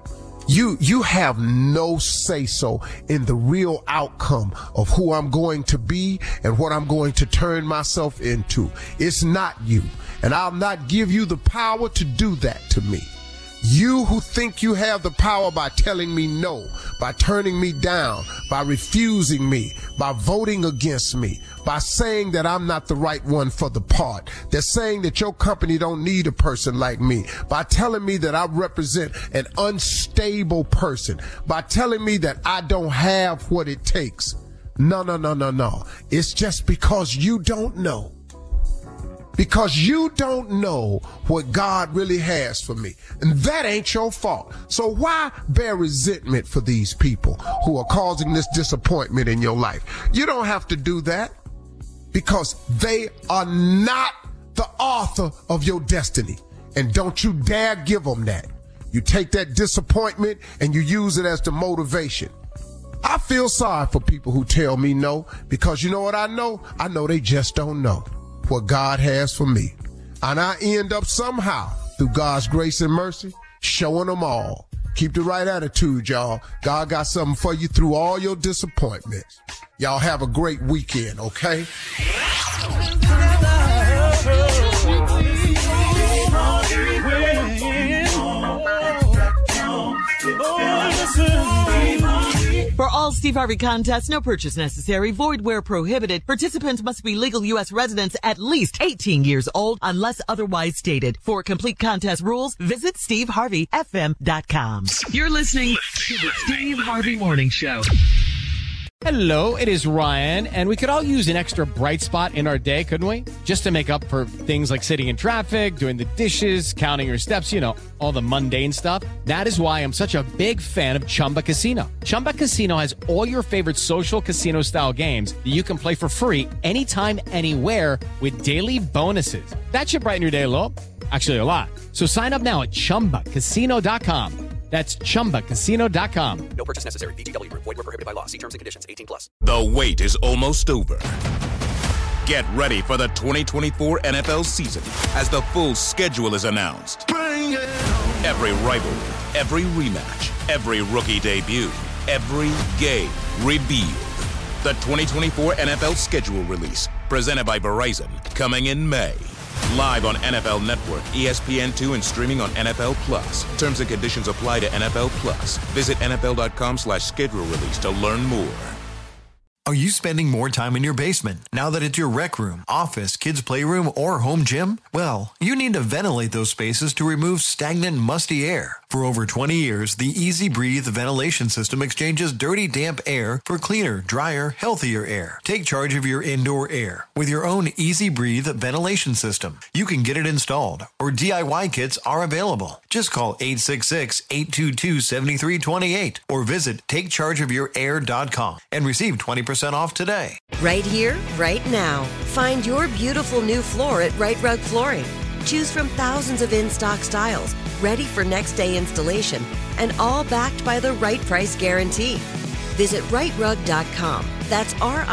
You have no say-so in the real outcome of who I'm going to be and what I'm going to turn myself into. It's not you. And I'll not give you the power to do that to me. You who think you have the power by telling me no, by turning me down, by refusing me, by voting against me, by saying that I'm not the right one for the part. They're saying that your company don't need a person like me, by telling me that I represent an unstable person, by telling me that I don't have what it takes. No. It's just because you don't know. Because you don't know what God really has for me. And that ain't your fault. So why bear resentment for these people who are causing this disappointment in your life? You don't have to do that because they are not the author of your destiny. And don't you dare give them that. You take that disappointment and you use it as the motivation. I feel sorry for people who tell me no, because you know what I know? I know they just don't know what God has for me. And I end up somehow, through God's grace and mercy, showing them all. Keep the right attitude, y'all. God got something for you through all your disappointments. Y'all have a great weekend, okay? For all Steve Harvey contests, no purchase necessary, void where prohibited. Participants must be legal U.S. residents at least 18 years old unless otherwise stated. For complete contest rules, visit SteveHarveyFM.com. You're listening to the Steve Harvey Morning Show. Hello, it is Ryan, and we could all use an extra bright spot in our day, couldn't we? Just to make up for things like sitting in traffic, doing the dishes, counting your steps, all the mundane stuff. That is why I'm such a big fan of Chumba Casino. Chumba Casino has all your favorite social casino-style games that you can play for free anytime, anywhere with daily bonuses. That should brighten your day a little. Actually, a lot. So sign up now at ChumbaCasino.com. That's ChumbaCasino.com. No purchase necessary. VGW Group. Void where prohibited by law. See terms and conditions. 18+. The wait is almost over. Get ready for the 2024 NFL season as the full schedule is announced. Every rivalry, every rematch, every rookie debut, every game revealed. The 2024 NFL schedule release, presented by Verizon, coming in May. Live on NFL Network, ESPN2, and streaming on NFL Plus. Terms and conditions apply to NFL Plus. Visit NFL.com/schedule release to learn more. Are you spending more time in your basement now that it's your rec room, office, kids' playroom, or home gym? Well, you need to ventilate those spaces to remove stagnant, musty air. For over 20 years, the Easy Breathe ventilation system exchanges dirty, damp air for cleaner, drier, healthier air. Take charge of your indoor air with your own Easy Breathe ventilation system. You can get it installed, or DIY kits are available. Just call 866-822-7328 or visit takechargeofyourair.com and receive 20% off today. Right here, right now. Find your beautiful new floor at Right Rug Flooring. Choose from thousands of in-stock styles, ready for next day installation, and all backed by the right price guarantee. Visit rightrug.com. That's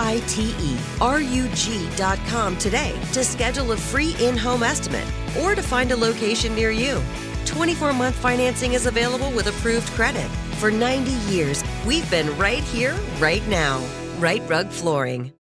RITERUG.com today to schedule a free in-home estimate or to find a location near you. 24-month financing is available with approved credit. For 90 years, we've been right here, right now. Right Rug Flooring.